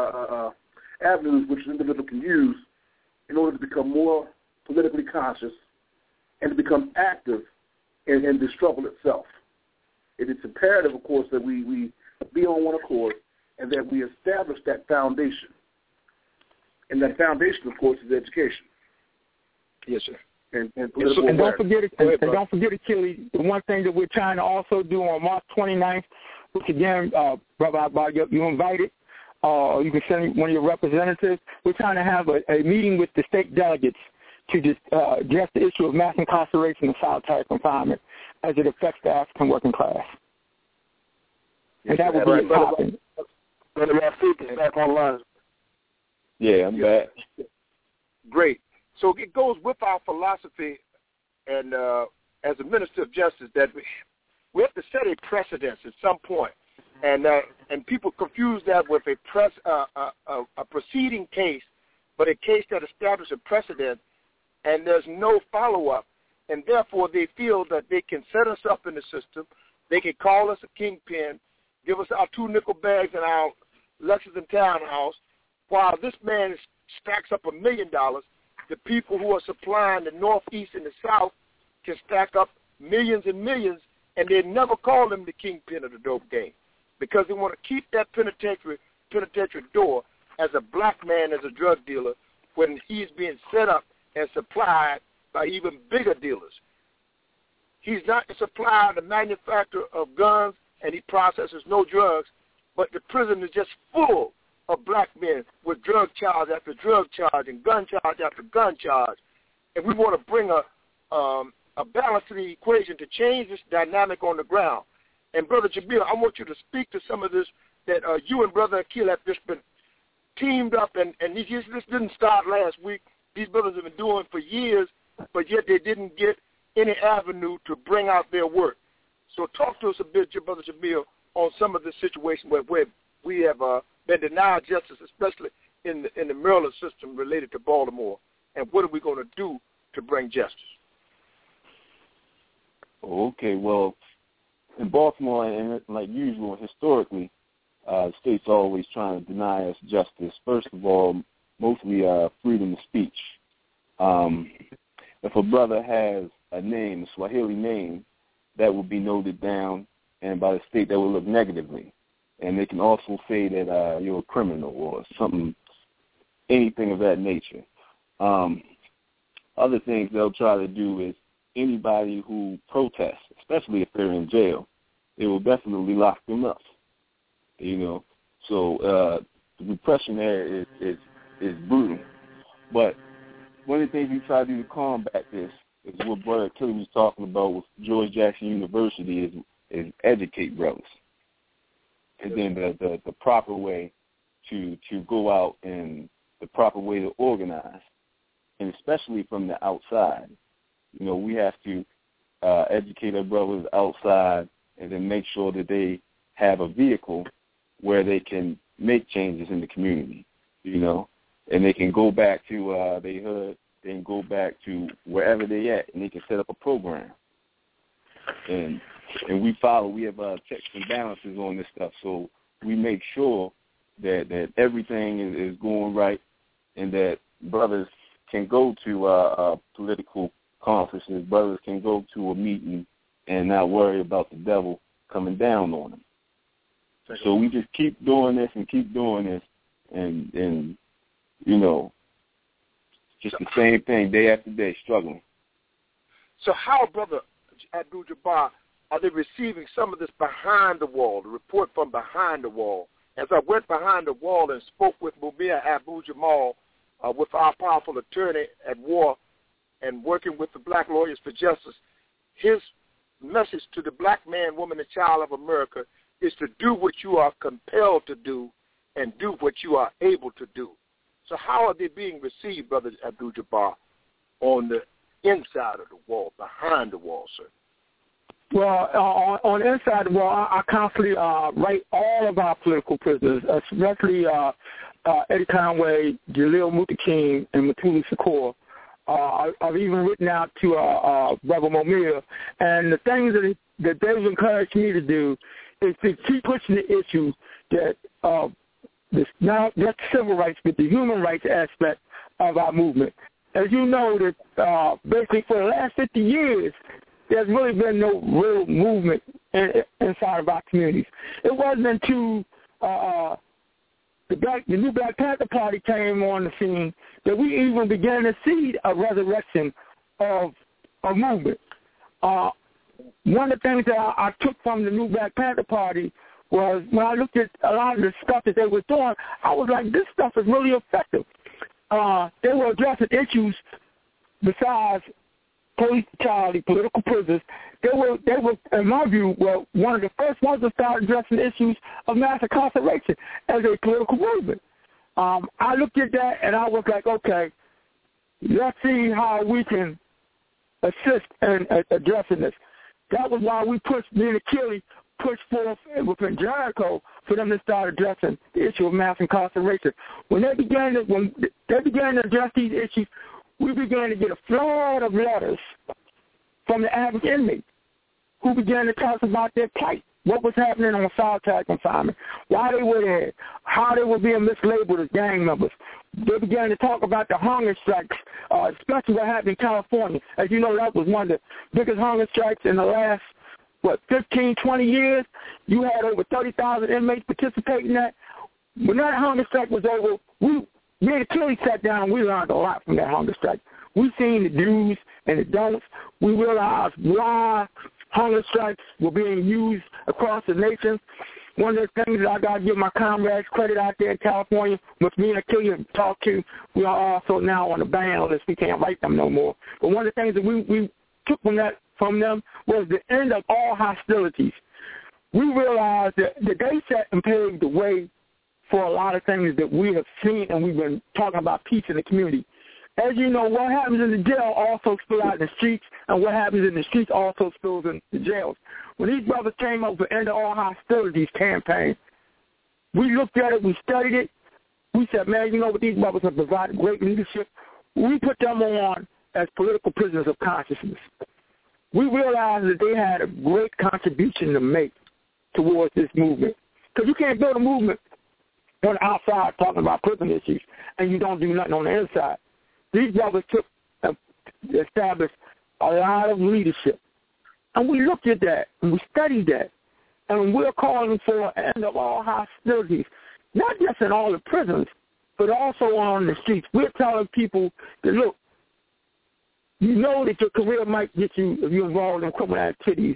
Speaker 10: avenues which an individual can use in order to become more politically conscious and to become active in the struggle itself. It is imperative, of course, that we be on one accord and that we establish that foundation. And that foundation, of course, is education.
Speaker 7: Yes, sir.
Speaker 8: And don't forget, Achilles, the one thing that we're trying to also do on March 29th, which again, you invited, you can send one of your representatives. We're trying to have a meeting with the state delegates to address the issue of mass incarceration and solitary confinement as it affects the African working class. And that will be a topic.
Speaker 7: Brother Rafik is back online.
Speaker 9: Yeah, I'm back.
Speaker 7: Great. So it goes with our philosophy and as a minister of justice that we have to set a precedence at some point. And people confuse that with a preceding case, but a case that establishes a precedent, and there's no follow-up. And therefore, they feel that they can set us up in the system. They can call us a kingpin, give us our 2 nickel bags in our Lexington townhouse, while this man stacks up $1 million. The people who are supplying the Northeast and the South can stack up millions and millions, and they never call him the kingpin of the dope game because they want to keep that penitentiary door as a black man, as a drug dealer, when he's being set up and supplied by even bigger dealers. He's not the supplier, the manufacturer of guns, and he processes no drugs, but the prison is just full of black men with drug charge after drug charge and gun charge after gun charge. And we want to bring a balance to the equation to change this dynamic on the ground. And Brother Jamil, I want you to speak to some of this that you and Brother Akil have just been teamed up, and this didn't start last week. These brothers have been doing for years, but yet they didn't get any avenue to bring out their work. So talk to us a bit, Brother Jamil, on some of the situations where we have been denied justice, especially in the Maryland system related to Baltimore, and what are we going to do to bring justice?
Speaker 9: Okay, well, in Baltimore, and like usual, historically, the state's always trying to deny us justice. First of all, mostly freedom of speech. If a brother has a name, a Swahili name, that will be noted down, and by the state that will look negatively. And they can also say that you're a criminal or something, anything of that nature. Other things they'll try to do is anybody who protests, especially if they're in jail, they will definitely lock them up. So the repression there is brutal. But one of the things we try to do to combat this is what Brother Kelly was talking about with George Jackson University is educate brothers. And then the proper way to go out and the proper way to organize, and especially from the outside. You know, we have to educate our brothers outside and then make sure that they have a vehicle where they can make changes in the community, you know, and they can go back to their hood, they can go back to wherever they're at, and they can set up a program. And we have checks and balances on this stuff, so we make sure that everything is going right and that brothers can go to political conferences, brothers can go to a meeting and not worry about the devil coming down on them. So we just keep doing this and you know, just the same thing day after day, struggling.
Speaker 7: So how, Brother Abdul-Jabbar, are they receiving some of this behind the wall, the report from behind the wall? As I went behind the wall and spoke with Mumia Abu-Jamal, with our powerful attorney at war and working with the Black Lawyers for Justice, his message to the black man, woman, and child of America is to do what you are compelled to do and do what you are able to do. So how are they being received, Brother Abdul-Jabbar, on the inside of the wall, behind the wall, sir?
Speaker 8: Well, on the inside the wall, I constantly write all of our political prisoners, especially Eddie Conway, Jalil Muttaqin, and Mutulu Shakur. I've even written out to Brother Mumia, and the things that they've encouraged me to do is to keep pushing the issue that not just civil rights, but the human rights aspect of our movement. As you know, that basically for the last 50 years, there's really been no real movement inside of our communities. It wasn't until the new Black Panther Party came on the scene that we even began to see a resurrection of a movement. One of the things that I took from the new Black Panther Party was when I looked at a lot of the stuff that they were doing, I was like, this stuff is really effective. They were addressing issues besides police brutality, political prisoners. They were, in my view, one of the first ones to start addressing issues of mass incarceration as a political movement. I looked at that and I was like, okay, let's see how we can assist in addressing this. That was why we me and Achilles pushed forth within Jericho for them to start addressing the issue of mass incarceration. When they began to address these issues, we began to get a flood of letters from the average inmate who began to tell us about their plight, what was happening on solitary confinement, why they were there, how they were being mislabeled as gang members. They began to talk about the hunger strikes, especially what happened in California. As you know, that was one of the biggest hunger strikes in the last, 15, 20 years. You had over 30,000 inmates participating in that. When that hunger strike was over, me and Achilles sat down and we learned a lot from that hunger strike. We seen the do's and the don'ts. We realized why hunger strikes were being used across the nation. One of the things that I got to give my comrades credit out there in California, which me and Achilles talked to, we are also now on the ban list. We can't write them no more. But one of the things that we took from them was the end of all hostilities. We realized that they set and paved the way for a lot of things that we have seen, and we've been talking about peace in the community. As you know, what happens in the jail also spills out in the streets, and what happens in the streets also spills in the jails. When these brothers came up with the End of All Hostilities campaign, we looked at it, we studied it. We said, man, you know what, these brothers have provided great leadership. We put them on as political prisoners of consciousness. We realized that they had a great contribution to make towards this movement. Because you can't build a movement on the outside talking about prison issues, and you don't do nothing on the inside. These brothers established a lot of leadership. And we looked at that, and we studied that. And we're calling for an end of all hostilities, not just in all the prisons, but also on the streets. We're telling people that, look, you know that your career might get you if you're involved in criminal activities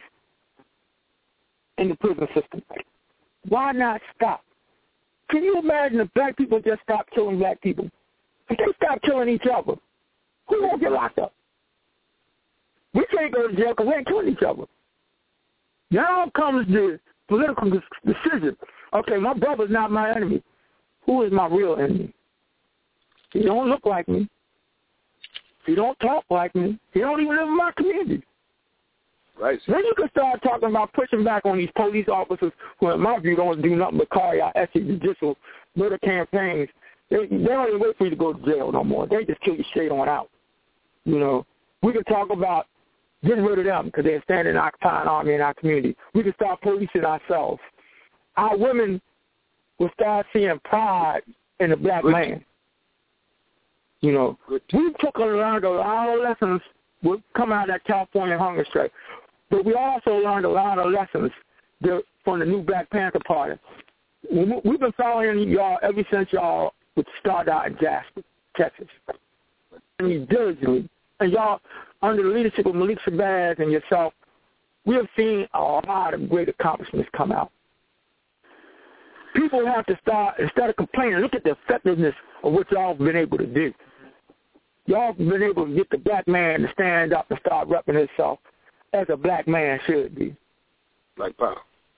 Speaker 8: in the prison system. Why not stop? Can you imagine if black people just stopped killing black people? If they stopped killing each other, Who won't get locked up? We can't go to jail because we ain't killing each other. Now comes the political decision. Okay, my brother's not my enemy. Who is my real enemy? He don't look like me. He don't talk like me. He don't even live in my community.
Speaker 10: Right.
Speaker 8: Then you can start talking about pushing back on these police officers who, in my view, don't do nothing but carry out extrajudicial murder campaigns. They don't even wait for you to go to jail no more. They just kill you straight on out. You know, we can talk about getting rid of them because they're standing occupying army in our community. We can start policing ourselves. Our women will start seeing pride in the black man. You know, we took a lot of lessons come out of that California hunger strike, but we also learned a lot of lessons from the new Black Panther Party. We've been following y'all ever since y'all would start out in Jasper, Texas. I mean, diligently. And y'all, under the leadership of Malik Shabazz and yourself, we have seen a lot of great accomplishments come out. People have to start, instead of complaining, look at the effectiveness of what y'all have been able to do. Y'all have been able to get the black man to stand up and start repping himself as a black man should be.
Speaker 7: Black power.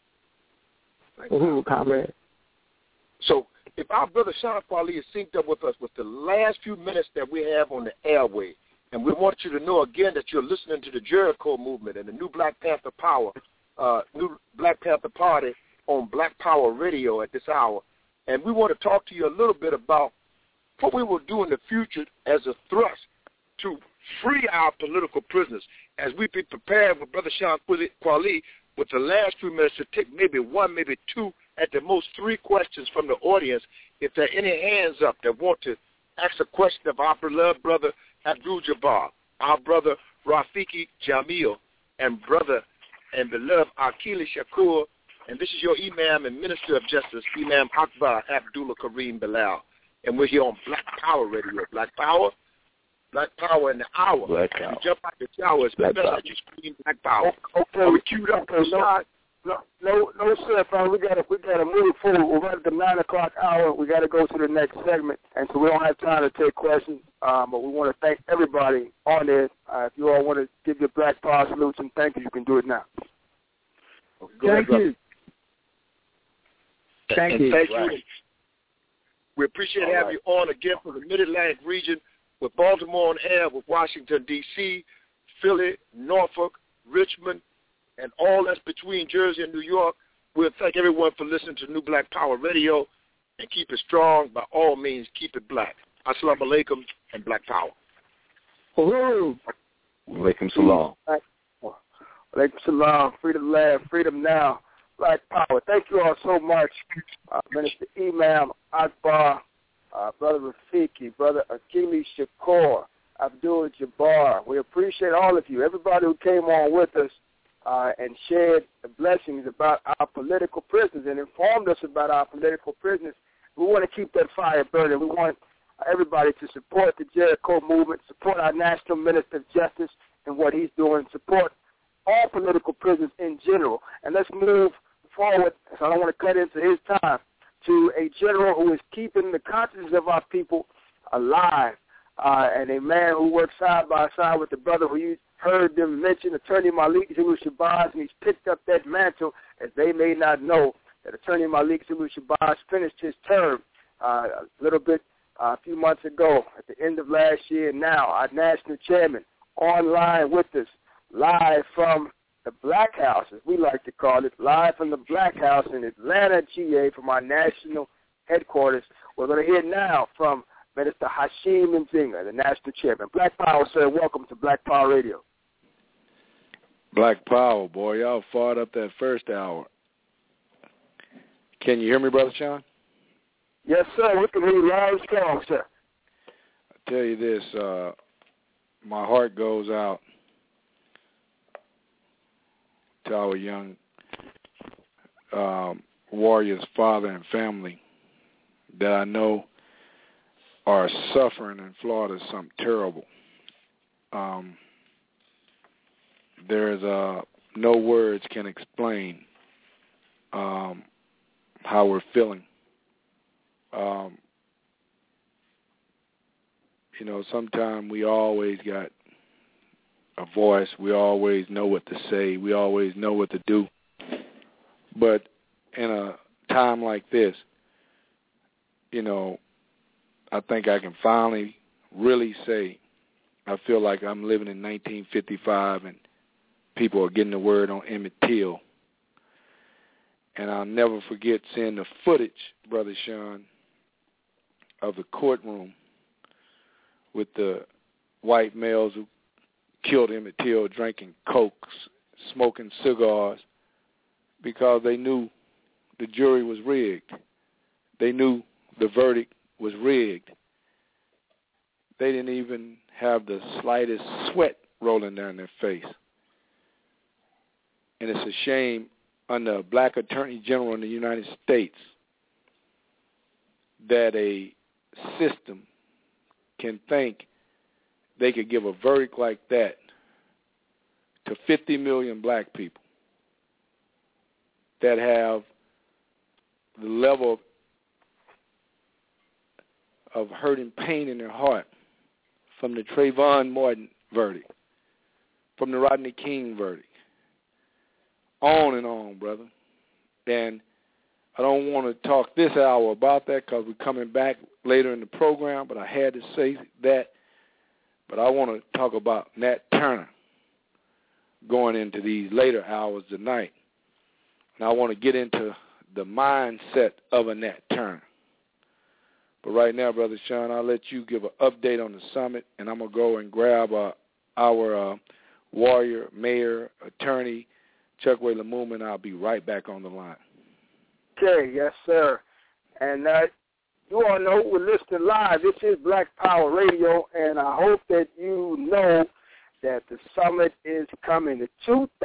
Speaker 8: Comrade.
Speaker 7: So if our brother Sean Kweli is synced up with us with the last few minutes that we have on the airway, and we want you to know again that you're listening to the Jericho movement and the new Black Panther new Black Panther Party on Black Power Radio at this hour. And we want to talk to you a little bit about what we will do in the future as a thrust to free our political prisoners as we be prepared with Brother Sean Kweli with the last few minutes to take maybe one, maybe two, at the most 3 questions from the audience. If there are any hands up that want to ask a question of our beloved brother Abdul-Jabbar, our brother Rafiki Jamil, and brother and beloved Akili Shakur, and this is your Imam and Minister of Justice, Imam Akbar Abdullah Kareem Bilal. And we're here on Black Power Radio. Black Power in the hour.
Speaker 10: Black Power.
Speaker 7: You jump out the shower, it's better that you scream Black Power.
Speaker 10: Okay.
Speaker 7: Are we queued up?
Speaker 10: No, sir, fella. We gotta move forward. We're right at the 9 o'clock hour. We gotta go to the next segment, and so we don't have time to take questions. But we want to thank everybody on there. If you all want to give your Black Power salutes and thank you, you can do it now.
Speaker 8: Thank you. Thank you.
Speaker 7: Thank you. We appreciate having you on again for the Mid-Atlantic region with Baltimore on air, with Washington, D.C., Philly, Norfolk, Richmond, and all that's between Jersey and New York. We'll thank everyone for listening to New Black Power Radio, and keep it strong. By all means, keep it black. Assalamu alaikum and Black Power.
Speaker 9: Alaikum salam.
Speaker 10: Alaikum salam. Freedom land, freedom now. Black Power. Thank you all so much, Minister Imam Akbar, Brother Rafiki, Brother Akili Shakur, Abdul-Jabbar. We appreciate all of you, everybody who came on with us and shared the blessings about our political prisoners and informed us about our political prisoners. We want to keep that fire burning. We want everybody to support the Jericho movement, support our National Minister of Justice and what he's doing, support all political prisoners in general. And let's move forward, so I don't want to cut into his time, to a general who is keeping the conscience of our people alive, and a man who works side by side with the brother who you heard them mention, Attorney Malik Zulu Shabazz, and he's picked up that mantle, as they may not know that Attorney Malik Zulu Shabazz finished his term a few months ago, at the end of last year. Now, our national chairman online with us, live from the Black House, as we like to call it, live from the Black House in Atlanta, GA, from our national headquarters. We're going to hear now from Minister Hashim Nzinga, the national chairman. Black Power, sir, welcome to Black Power Radio.
Speaker 11: Black Power, boy, y'all fired up that first hour. Can you hear me, Brother Sean?
Speaker 10: Yes, sir. We can hear you loud and strong, sir.
Speaker 11: I tell you this, my heart goes out to our young warriors, father and family that I know are suffering in Florida something terrible. There's no words can explain how we're feeling. You know, sometimes we always got a voice. We always know what to say. We always know what to do. But in a time like this, you know, I think I can finally really say I feel like I'm living in 1955 and people are getting the word on Emmett Till. And I'll never forget seeing the footage, Brother Sean, of the courtroom with the white males who killed Emmett Till drinking Cokes, smoking cigars, because they knew the jury was rigged. They knew the verdict was rigged. They didn't even have the slightest sweat rolling down their face. And it's a shame under a black attorney general in the United States that a system can think they could give a verdict like that to 50 million black people that have the level of hurt and pain in their heart from the Trayvon Martin verdict, from the Rodney King verdict, on and on, brother. And I don't want to talk this hour about that because we're coming back later in the program, but I had to say that. But I want to talk about Nat Turner going into these later hours tonight. And I want to get into the mindset of a Nat Turner. But right now, Brother Sean, I'll let you give an update on the summit, and I'm going to go and grab our warrior, mayor, attorney, Chokwe Lumumba, and I'll be right back on the line.
Speaker 6: Okay, yes, sir. And you all know we're listening live. This is Black Power Radio, and I hope that you know that the summit is coming. The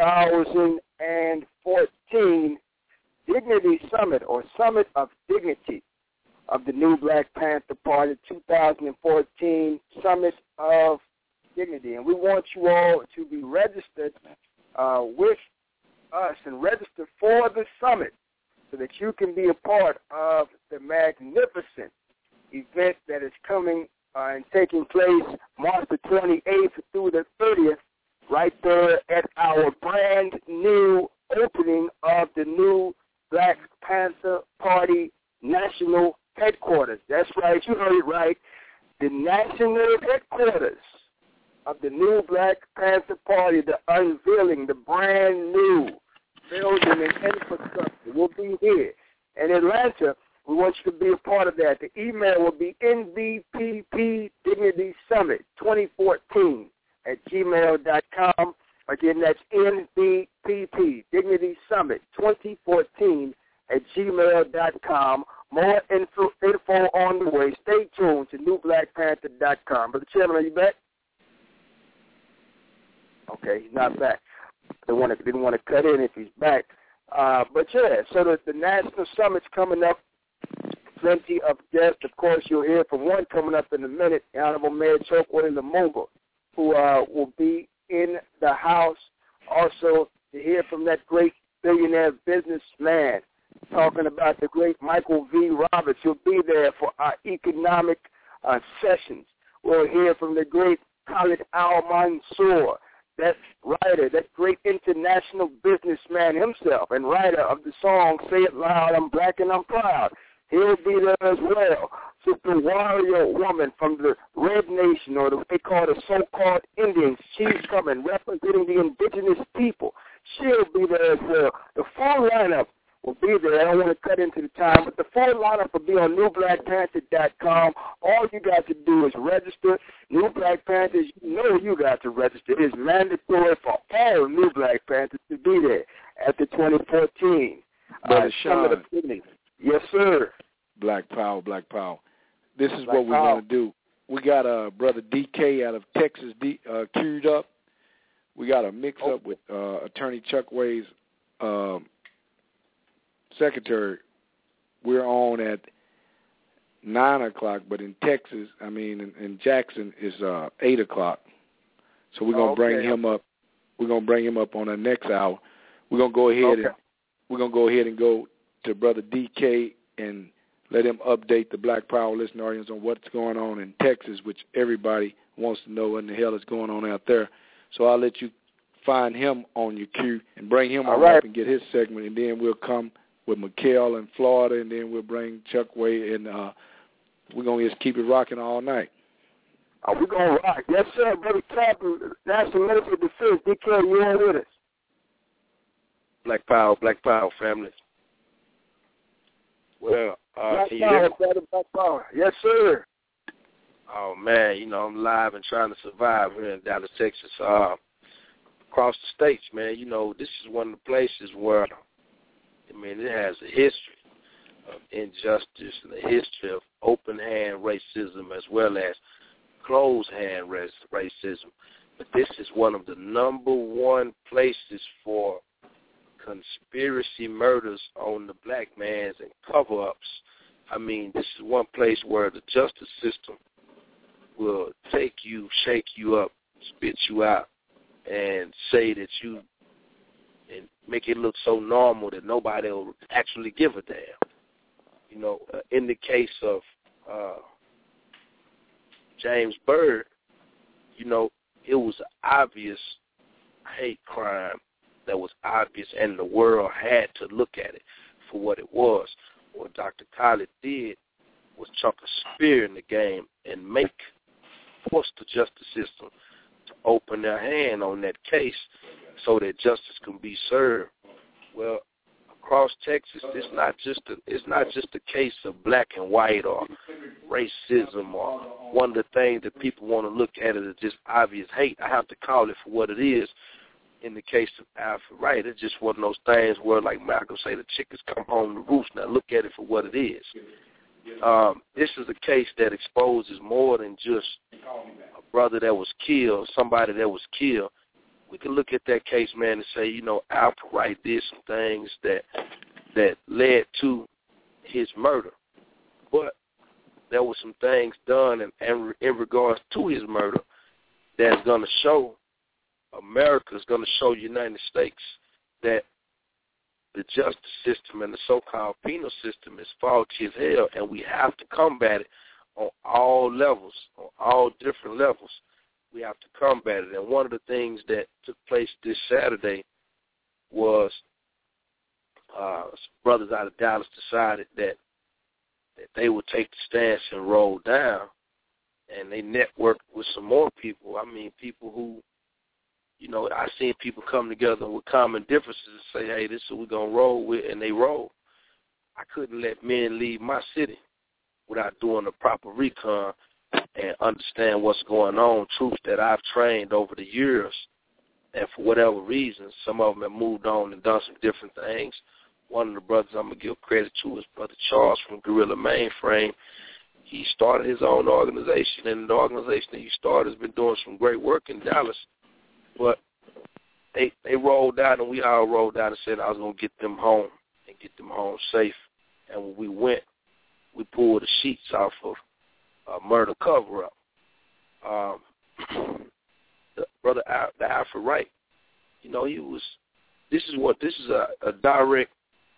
Speaker 6: 2014 Dignity Summit, or Summit of Dignity, of the new Black Panther Party, 2014 Summit of Dignity. And we want you all to be registered with us and register for the summit so that you can be a part of the magnificent event that is coming and taking place March the 28th through the 30th right there at our brand new opening of the new Black Panther Party National Headquarters. That's right, you heard it right. The national headquarters of the new Black Panther Party, the unveiling, the brand new building and infrastructure will be here. In Atlanta, we want you to be a part of that. The email will be nbpp.dignity2014@gmail.com. Again, that's nbpp, Dignity Summit 2014@gmail.com. More info on the way. Stay tuned to newblackpanther.com. Brother Chairman, are you back? Okay, he's not back. Didn't want to cut in if he's back. But yeah, so the National Summit's coming up. Plenty of guests. Of course, you'll hear from one coming up in a minute, the Honorable Mayor Chokwe Lumumba, who will be in the house. Also, to hear from that great billionaire businessman talking about the great Michael V. Roberts. He'll be there for our economic sessions. We'll hear from the great Khalid Al-Mansour, that writer, that great international businessman himself and writer of the song Say It Loud, I'm Black and I'm Proud. He'll be there as well. Sister Warrior Woman from the Red Nation, or what they call the so-called Indians. She's coming, representing the indigenous people. She'll be there as well. The full lineup will be there. I don't want to cut into the time, but the full lineup will be on newblackpanther.com. All you got to do is register. New Black Panthers, you know you got to register. It is mandatory for all New Black Panthers to be there at the 2014 Summit of Dignity. Yes, sir.
Speaker 11: Black Power, Black Power. This is what we're going to do. We got Brother DK out of Texas queued up. We got a mix-up with Attorney Chokwe's secretary. We're on at 9 o'clock, but in Texas, in Jackson, is 8 o'clock. So we're going to bring him up. We're going to bring him up on the next hour. We're going to go ahead and go to Brother DK and let him update the Black Power listening audience on what's going on in Texas, which everybody wants to know what in the hell is going on out there. So I'll let you find him on your queue and bring him on up and get his segment, and then we'll come with Mikhail in Florida, and then we'll bring Chuck Way, and we're going to just keep it rocking all night.
Speaker 7: We're going to rock. Yes, sir. Brother Captain, National Military Defense, DK, you on with us.
Speaker 12: Black Power family. Well,
Speaker 7: Black
Speaker 12: can
Speaker 7: Power,
Speaker 12: you hear me?
Speaker 7: brother, Black Power. Yes, sir.
Speaker 12: Oh, man, you know, I'm live and trying to survive here in Dallas, Texas. Across the states, man, you know, this is one of the places where, I mean, it has a history of injustice and a history of open-hand racism as well as closed-hand racism. But this is one of the number one places for conspiracy murders on the black man's and cover-ups. I mean, this is one place where the justice system will take you, shake you up, spit you out, and say that you, and make it look so normal that nobody will actually give a damn. You know, in the case of James Byrd, you know, it was an obvious hate crime that was obvious, and the world had to look at it for what it was. What Dr. Khalid did was chuck a spear in the game and force the justice system to open their hand on that case so that justice can be served. Well, across Texas, it's not just a case of black and white or racism or one of the things that people want to look at it as just obvious hate. I have to call it for what it is. In the case of Alfred Wright, it's just one of those things where, like Malcolm say, the chickens come home to roost. Now look at it for what it is. This is a case that exposes more than just a brother that was killed, somebody that was killed. We can look at that case, man, and say, you know, Alfred Wright did some things that led to his murder. But there were some things done in regards to his murder that's going to show America, is going to show the United States that the justice system and the so-called penal system is faulty as hell, and we have to combat it on all levels, on all different levels. We have to combat it. And one of the things that took place this Saturday was brothers out of Dallas decided that they would take the stance and roll down, and they networked with some more people. I mean, people who, you know, I seen people come together with common differences and say, hey, this is what we're going to roll with, and they roll. I couldn't let men leave my city without doing the proper recon and understand what's going on, troops that I've trained over the years. And for whatever reason, some of them have moved on and done some different things. One of the brothers I'm going to give credit to is Brother Charles from Guerrilla Mainframe. He started his own organization, and the organization that he started has been doing some great work in Dallas. But they rolled out, and we all rolled out and said I was going to get them home and get them home safe. And when we went, we pulled the sheets off of a murder cover-up. The brother Alfred Wright, you know, this is a direct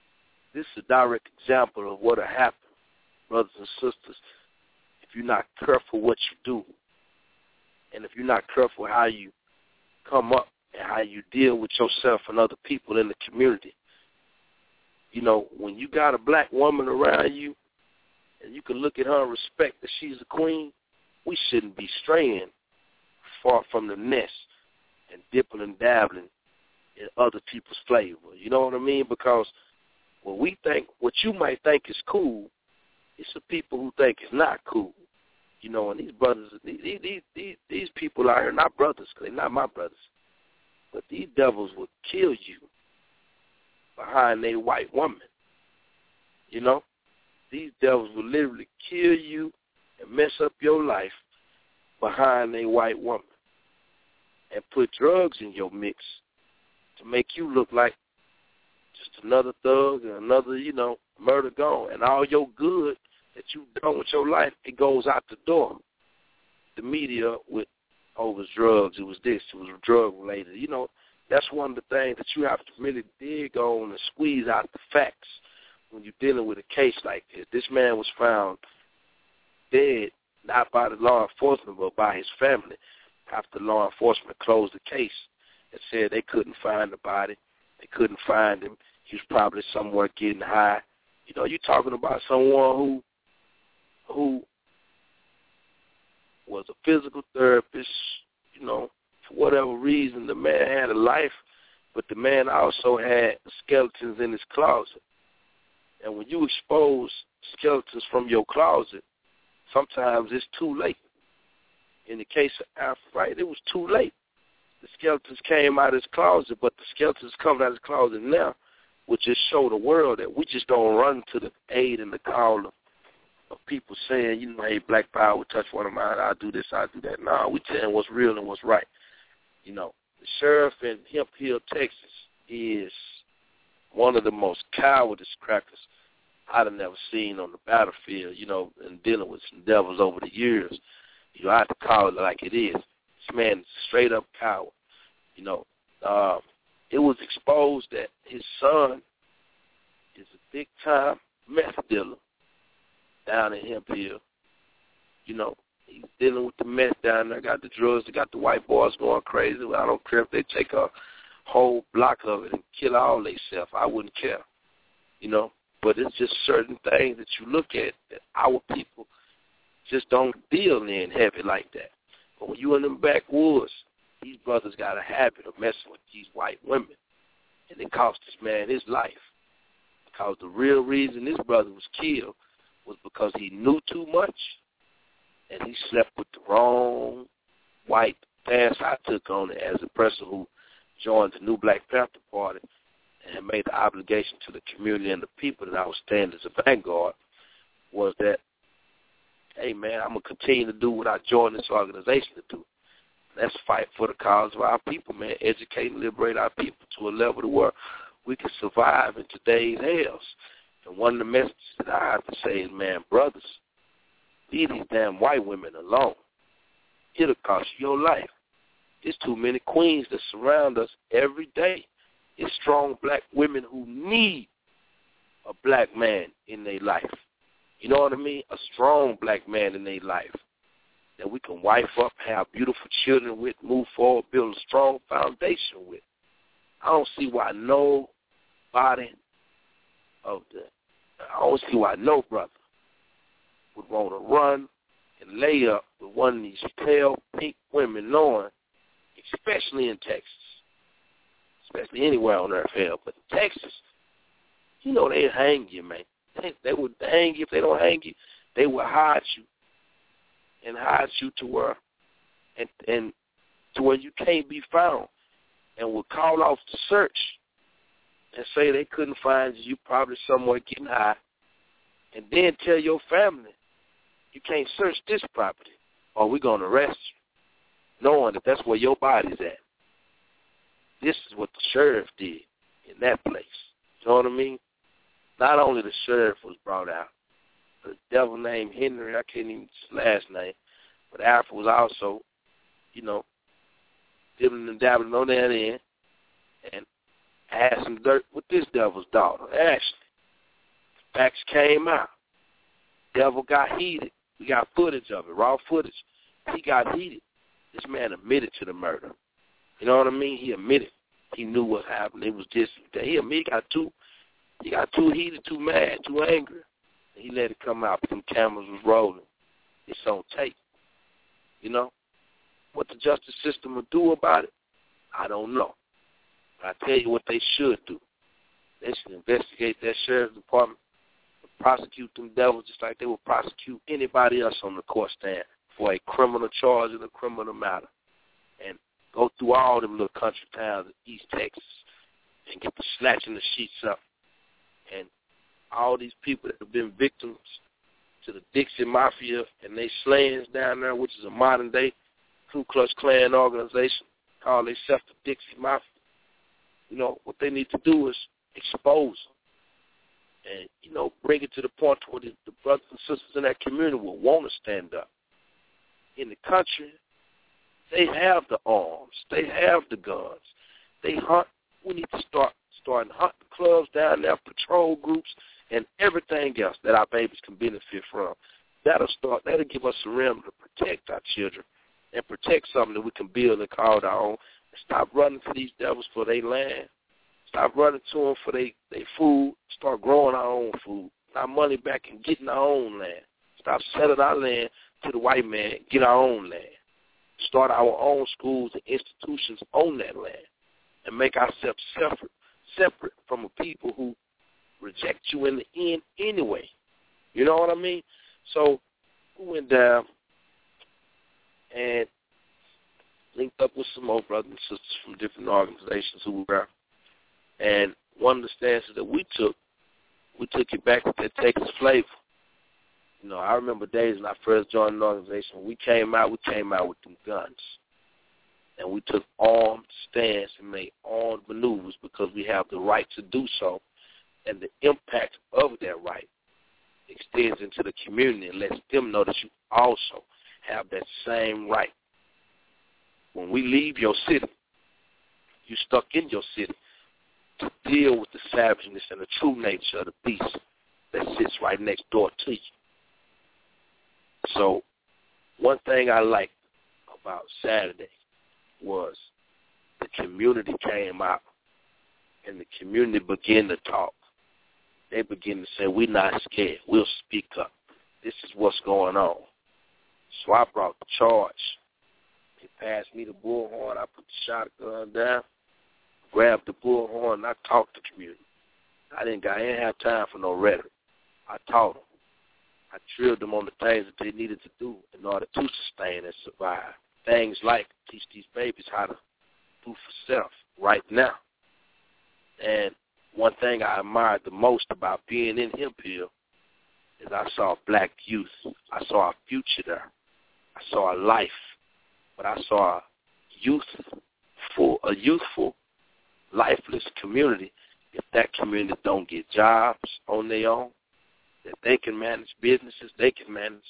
Speaker 12: example of what will happen, brothers and sisters, if you're not careful what you do, and if you're not careful how you come up and how you deal with yourself and other people in the community. You know, when you got a black woman around you and you can look at her and respect that she's a queen, we shouldn't be straying far from the nest and dipping and dabbling in other people's flavor. You know what I mean? Because what you might think is cool, it's the people who think it's not cool. You know, and these brothers, these people out here are not brothers, because they're not my brothers. But these devils will kill you behind a white woman. You know? These devils will literally kill you and mess up your life behind a white woman and put drugs in your mix to make you look like just another thug and another, you know, murder gone. And all your good that you've done with your life, it goes out the door. The media with, oh, it was drugs, it was this, it was drug-related. You know, that's one of the things that you have to really dig on and squeeze out the facts when you're dealing with a case like this. This man was found dead, not by the law enforcement, but by his family, after law enforcement closed the case and said they couldn't find the body. They couldn't find him. He was probably somewhere getting high. You know, you're talking about someone who was a physical therapist, you know, for whatever reason. The man had a life, but the man also had skeletons in his closet. And when you expose skeletons from your closet, sometimes it's too late. In the case of Alfred, it was too late. The skeletons came out of his closet, but the skeletons coming out of his closet now would just show the world that we just don't run to the aid and the call of people saying, you know, hey, Black Power will touch one of mine, I'll do this, I'll do that. No, we tell them what's real and what's right. You know, the sheriff in Hemp Hill, Texas is one of the most cowardice crackers I'd have never seen on the battlefield, you know, and dealing with some devils over the years. You know, I have to call it like it is. This man is a straight-up coward. You know, it was exposed that his son is a big-time meth dealer down in Hemp Hill. You know, he's dealing with the meth down there, got the drugs, they got the white boys going crazy. Well, I don't care if they take a whole block of it and kill all themselves. I wouldn't care, you know. But it's just certain things that you look at that our people just don't deal in heavy like that. But when you in them backwoods, these brothers got a habit of messing with these white women. And it cost this man his life. Because the real reason this brother was killed was because he knew too much and he slept with the wrong white stance I took on it as a person who joined the new Black Panther Party and made the obligation to the community and the people that I was standing as a vanguard, was that, hey, man, I'm going to continue to do what I joined this organization to do. Let's fight for the cause of our people, man, educate and liberate our people to a level to where we can survive in today's hells. And one of the messages that I have to say is, man, brothers, leave these damn white women alone. It'll cost you your life. There's too many queens that surround us every day. It's strong black women who need a black man in their life. You know what I mean? A strong black man in their life that we can wife up, have beautiful children with, move forward, build a strong foundation with. I don't see why no brother would want to run and lay up with one of these pale pink women knowing, especially in Texas, especially anywhere on earth, hell, but in Texas, you know they'd hang you, man. They would hang you. If they don't hang you, they will hide you and hide you to where and to where you can't be found, and will call off the search and say they couldn't find you. You probably somewhere getting high, and then tell your family you can't search this property or we're going to arrest you, knowing that that's where your body's at. This is what the sheriff did in that place. You know what I mean? Not only the sheriff was brought out, but a devil named Henry, I can't even his last name, but Alfred was also, you know, dibbling and dabbling on that end and had some dirt with this devil's daughter, Ashley. Facts came out. Devil got heated. We got footage of it, raw footage. He got heated. This man admitted to the murder. You know what I mean? He admitted. He knew what happened. It was just that he got too heated, too mad, too angry. And he let it come out. Them cameras was rolling. It's on tape. You know? What the justice system will do about it, I don't know. But I tell you what they should do. They should investigate that sheriff's department and prosecute them devils just like they would prosecute anybody else on the court stand for a criminal charge in a criminal matter. And go through all them little country towns in East Texas and get the snatching the sheets up. And all these people that have been victims to the Dixie Mafia and they slayings down there, which is a modern-day Ku Klux Klan organization, call themselves the Dixie Mafia. You know, what they need to do is expose them and, you know, bring it to the point where the brothers and sisters in that community will want to stand up. In the country, they have the arms. They have the guns. They hunt. We need to start hunting clubs down there, patrol groups, and everything else that our babies can benefit from. That'll give us a realm to protect our children and protect something that we can build and call our own. Stop running to these devils for their land. Stop running to them for their food. Start growing our own food. Our money back and getting our own land. Stop selling our land to the white man. Get our own land. Start our own schools and institutions on that land and make ourselves separate from a people who reject you in the end anyway. You know what I mean? So we went down and linked up with some more brothers and sisters from different organizations who were there. And one of the stances that we took it back with that Texas flavor. You know, I remember days when I first joined an organization. When we came out with them guns. And we took armed stance and made armed maneuvers because we have the right to do so. And the impact of that right extends into the community and lets them know that you also have that same right. When we leave your city, you stuck in your city to deal with the savageness and the true nature of the beast that sits right next door to you. So one thing I liked about Saturday was the community came out and the community began to talk. They began to say, we're not scared. We'll speak up. This is what's going on. So I brought the charge. They passed me the bullhorn. I put the shotgun down, grabbed the bullhorn, and I talked to the community. I didn't have time for no rhetoric. I taught them. I drilled them on the things that they needed to do in order to sustain and survive. Things like teach these babies how to do for self right now. And one thing I admired the most about being in Hemphill is I saw black youth. I saw a future there. I saw a life. But I saw a youthful, lifeless community. If that community don't get jobs on their own, that they can manage businesses, they can manage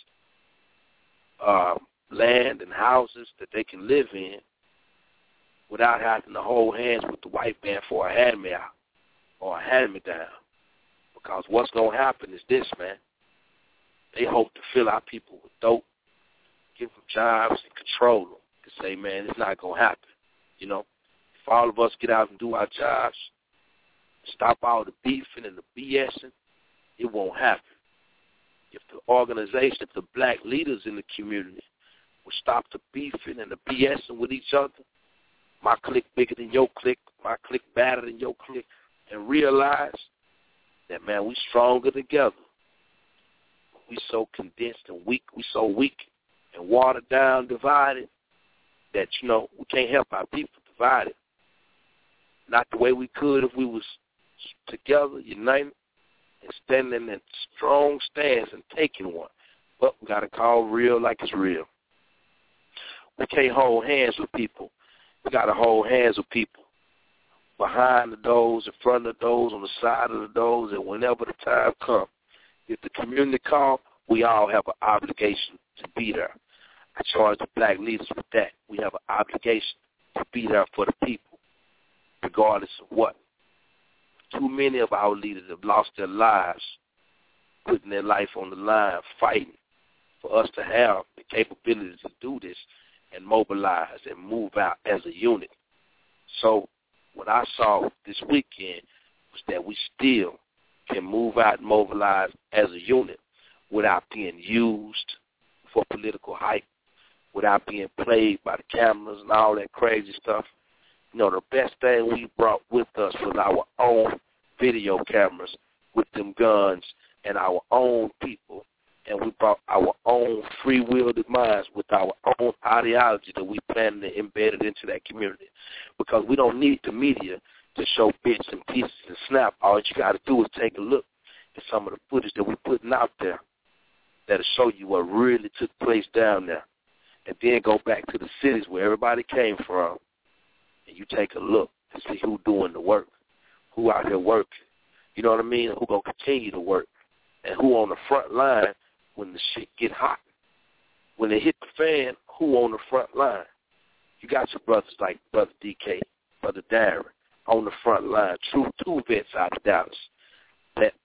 Speaker 12: land and houses that they can live in without having to hold hands with the white man for a hand-me-out or a hand-me-down. Because what's going to happen is this, man. They hope to fill our people with dope, give them jobs, and control them. To say, man, it's not going to happen. You know, if all of us get out and do our jobs, stop all the beefing and the BSing, it won't happen. If the organization, if the black leaders in the community would stop the beefing and the BSing with each other, my clique bigger than your clique, my clique badder than your clique, and realize that, man, we stronger together. We so condensed and weak, we so weak and watered down, divided, that, you know, we can't help our people divided. Not the way we could if we was together, united, and standing in strong stance and taking one. But we got to call real like it's real. We can't hold hands with people. We got to hold hands with people behind the doors, in front of the doors, on the side of the doors, and whenever the time comes. If the community calls, we all have an obligation to be there. I charge the black leaders with that. We have an obligation to be there for the people, regardless of what. Too many of our leaders have lost their lives, putting their life on the line, fighting for us to have the capability to do this and mobilize and move out as a unit. So what I saw this weekend was that we still can move out and mobilize as a unit without being used for political hype, without being played by the cameras and all that crazy stuff. You know, the best thing we brought with us was our own video cameras with them guns and our own people. And we brought our own free-willed minds with our own ideology that we plan to embed it into that community. Because we don't need the media to show bits and pieces and snap. All you got to do is take a look at some of the footage that we're putting out there that'll show you what really took place down there. And then go back to the cities where everybody came from, and you take a look to see who's doing the work, who out here working. You know what I mean? Who going to continue to work, and who on the front line when the shit get hot. When they hit the fan, who on the front line? You got your brothers like Brother DK, Brother Darren, on the front line, two vets out of Dallas that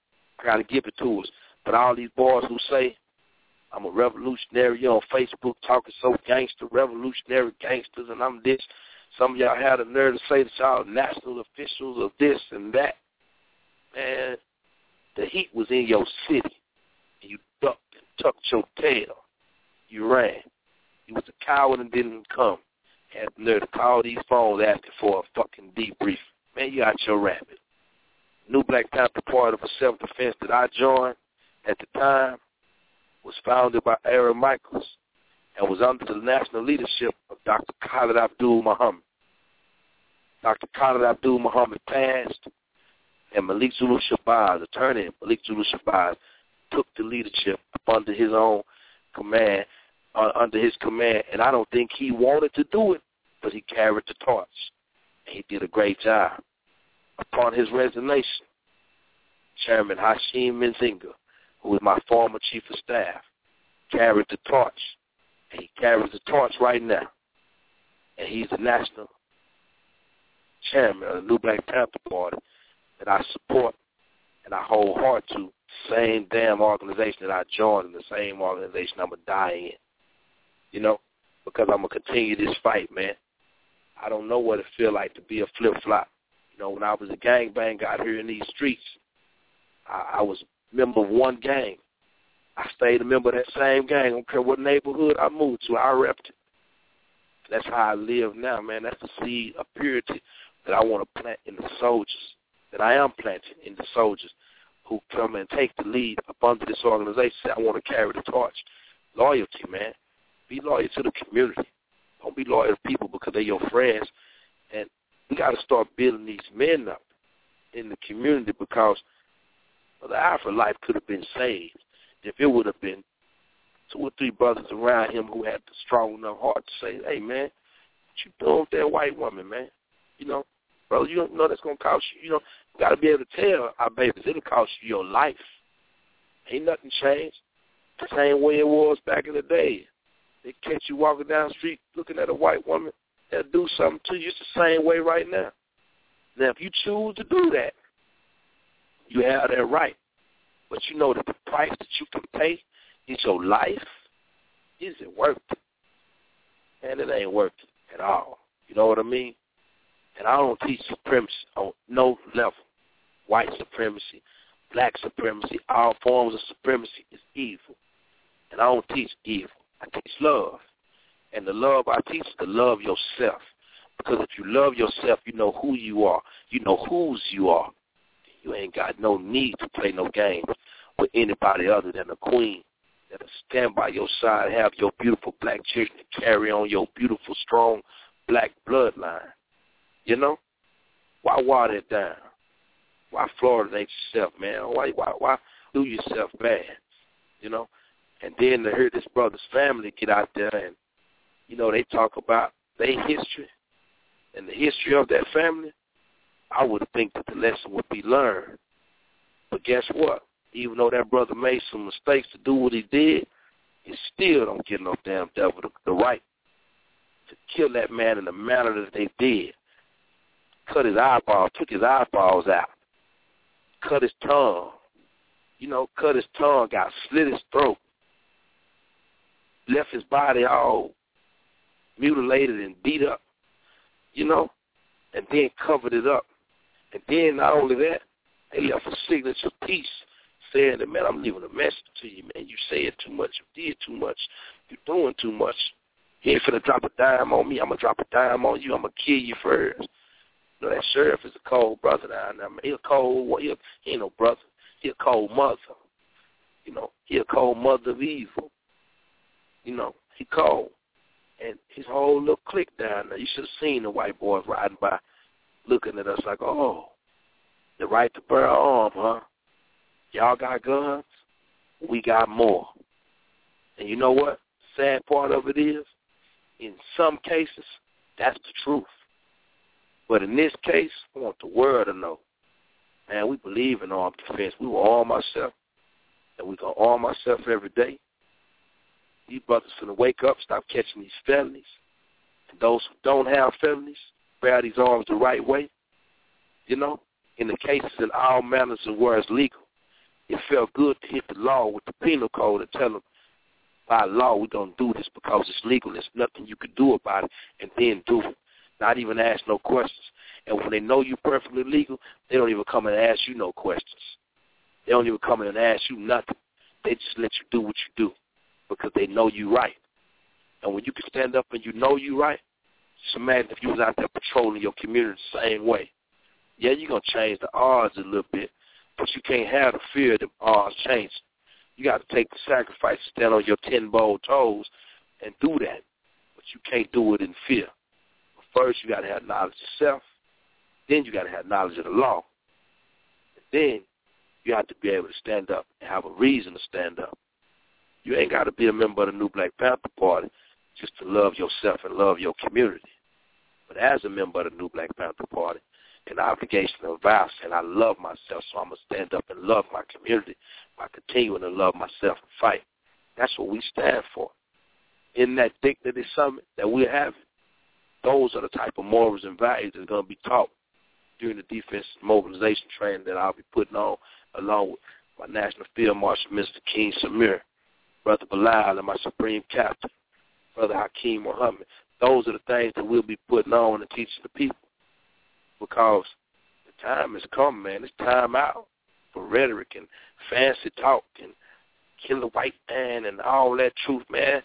Speaker 12: got to give it to us. But all these boys who say, I'm a revolutionary on Facebook talking so gangster, revolutionary gangsters, and I'm this. Some of y'all had the nerve to say that y'all national officials of this and that. Man, the heat was in your city. And you ducked and tucked your tail. You ran. You was a coward and didn't come. Had the nerve to call these phones asking for a fucking debrief. Man, you out your rabbit. New Black Panther Party for Self-Defense that I joined at the time was founded by Aaron Michaels and was under the national leadership of Dr. Khalid Abdul-Muhammad. Dr. Khalid Abdul-Muhammad passed, and Malik Zulu Shabazz, attorney Malik Zulu Shabazz, took the leadership under his own command, and I don't think he wanted to do it, but he carried the torch. He did a great job. Upon his resignation, Chairman Hashim Nzinga, who was my former chief of staff, carried the torch. And he carries the torch right now. And he's the national chairman of the New Black Panther Party that I support and I hold hard to. Same damn organization that I joined, and the same organization I'm going to die in. You know, because I'm going to continue this fight, man. I don't know what it feel like to be a flip-flop. You know, when I was a gangbanger out here in these streets, I was a member of one gang. I stayed a member of that same gang. I don't care what neighborhood I moved to. I repped it. That's how I live now, man. That's the seed of purity that I want to plant in the soldiers, that I am planting in the soldiers who come and take the lead up under this organization. I want to carry the torch. Loyalty, man. Be loyal to the community. Don't be loyal to people because they're your friends. And we got to start building these men up in the community because the afterlife could have been saved if it would have been 2 or 3 brothers around him who had the strong enough heart to say, hey, man, what you doing with that white woman, man? You know, brother, you don't know that's going to cost you. You know, you got to be able to tell our babies it'll cost you your life. Ain't nothing changed. The same way it was back in the day. They catch you walking down the street looking at a white woman, they'll do something to you. It's the same way right now. Now, if you choose to do that, you have that right. But you know that the price that you can pay is your life. Is it worth it? And it ain't worth it at all. You know what I mean? And I don't teach supremacy on no level. White supremacy, black supremacy, all forms of supremacy is evil. And I don't teach evil. I teach love. And the love I teach is to love yourself. Because if you love yourself, you know who you are. You know whose you are. You ain't got no need to play no games with anybody other than a queen that'll stand by your side, have your beautiful black children, and carry on your beautiful, strong black bloodline. You know? Why water it down? Why fluoridate yourself, man? Why do yourself bad? You know? And then to hear this brother's family get out there and, you know, they talk about their history and the history of that family, I would think that the lesson would be learned. But guess what? Even though that brother made some mistakes to do what he did, he still don't get no damn devil the right to kill that man in the manner that they did. Cut his eyeballs, took his eyeballs out, cut his tongue, cut his tongue out, slit his throat, left his body all mutilated and beat up, and then covered it up. And then not only that, they left a signature piece saying that, man, I'm leaving a message to you, man. You said too much. You did too much. You're doing too much. You ain't finna drop a dime on me. I'm going to drop a dime on you. I'm going to kill you first. That sheriff is a cold brother down there, man. He ain't no brother. He a cold mother. He a cold mother of evil. He cold. And his whole little clique down there, you should have seen the white boys riding by looking at us like, oh, the right to bear arms, huh? Y'all got guns? We got more. And you know what? Sad part of it is, in some cases, that's the truth. But in this case, I want the world to know, man, we believe in armed defense. We will arm ourselves, and we're going to arm ourselves every day. These brothers finna wake up, stop catching these felonies. And those who don't have felonies, bear these arms the right way. In the cases in all manners of where it's legal. It felt good to hit the law with the penal code and tell them, by law, we're going to do this because it's legal. There's nothing you can do about it, and then do it. Not even ask no questions. And when they know you're perfectly legal, they don't even come and ask you no questions. They don't even come in and ask you nothing. They just let you do what you do because they know you right. And when you can stand up and you know you right, just imagine if you was out there patrolling your community the same way. Yeah, you're going to change the odds a little bit, but you can't have the fear of the odds changing. You got to take the sacrifice, stand on your 10 bold toes, and do that. But you can't do it in fear. But first, you got to have knowledge of self. Then you got to have knowledge of the law. And then you have to be able to stand up and have a reason to stand up. You ain't got to be a member of the New Black Panther Party just to love yourself and love your community. But as a member of the New Black Panther Party, an obligation of vow, and I love myself, so I'm going to stand up and love my community by continuing to love myself and fight. That's what we stand for. In that Dignity Summit that we're having, those are the type of morals and values that are going to be taught during the defense mobilization training that I'll be putting on along with my National Field Marshal, Mr. King Samir, Brother Bilal, and my Supreme Captain, Brother Hakeem Muhammad. Those are the things that we'll be putting on and teaching the people. Because the time has come, man. It's time out for rhetoric and fancy talk and kill the white man and all that truth, man.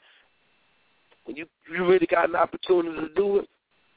Speaker 12: When you really got an opportunity to do it,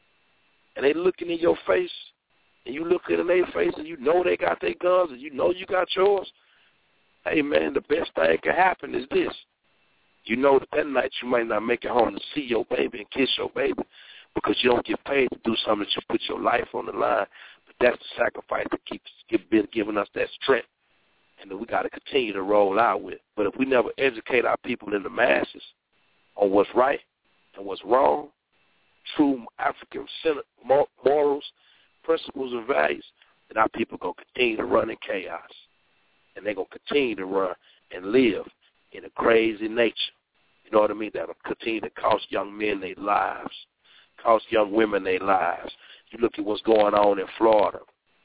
Speaker 12: and they looking in your face, and you look in their face, and you know they got their guns, and you know you got yours, hey, man, the best thing that can happen is this. You know that night you might not make it home to see your baby and kiss your baby, because you don't get paid to do something that you put your life on the line. But that's the sacrifice that keeps giving us that strength and that we got to continue to roll out with. But if we never educate our people in the masses on what's right and what's wrong, true African-centered morals, principles, and values, then our people going to continue to run in chaos. And they're going to continue to run and live in a crazy nature. You know what I mean? That will continue to cost young men their lives. Cost young women their lives. You look at what's going on in Florida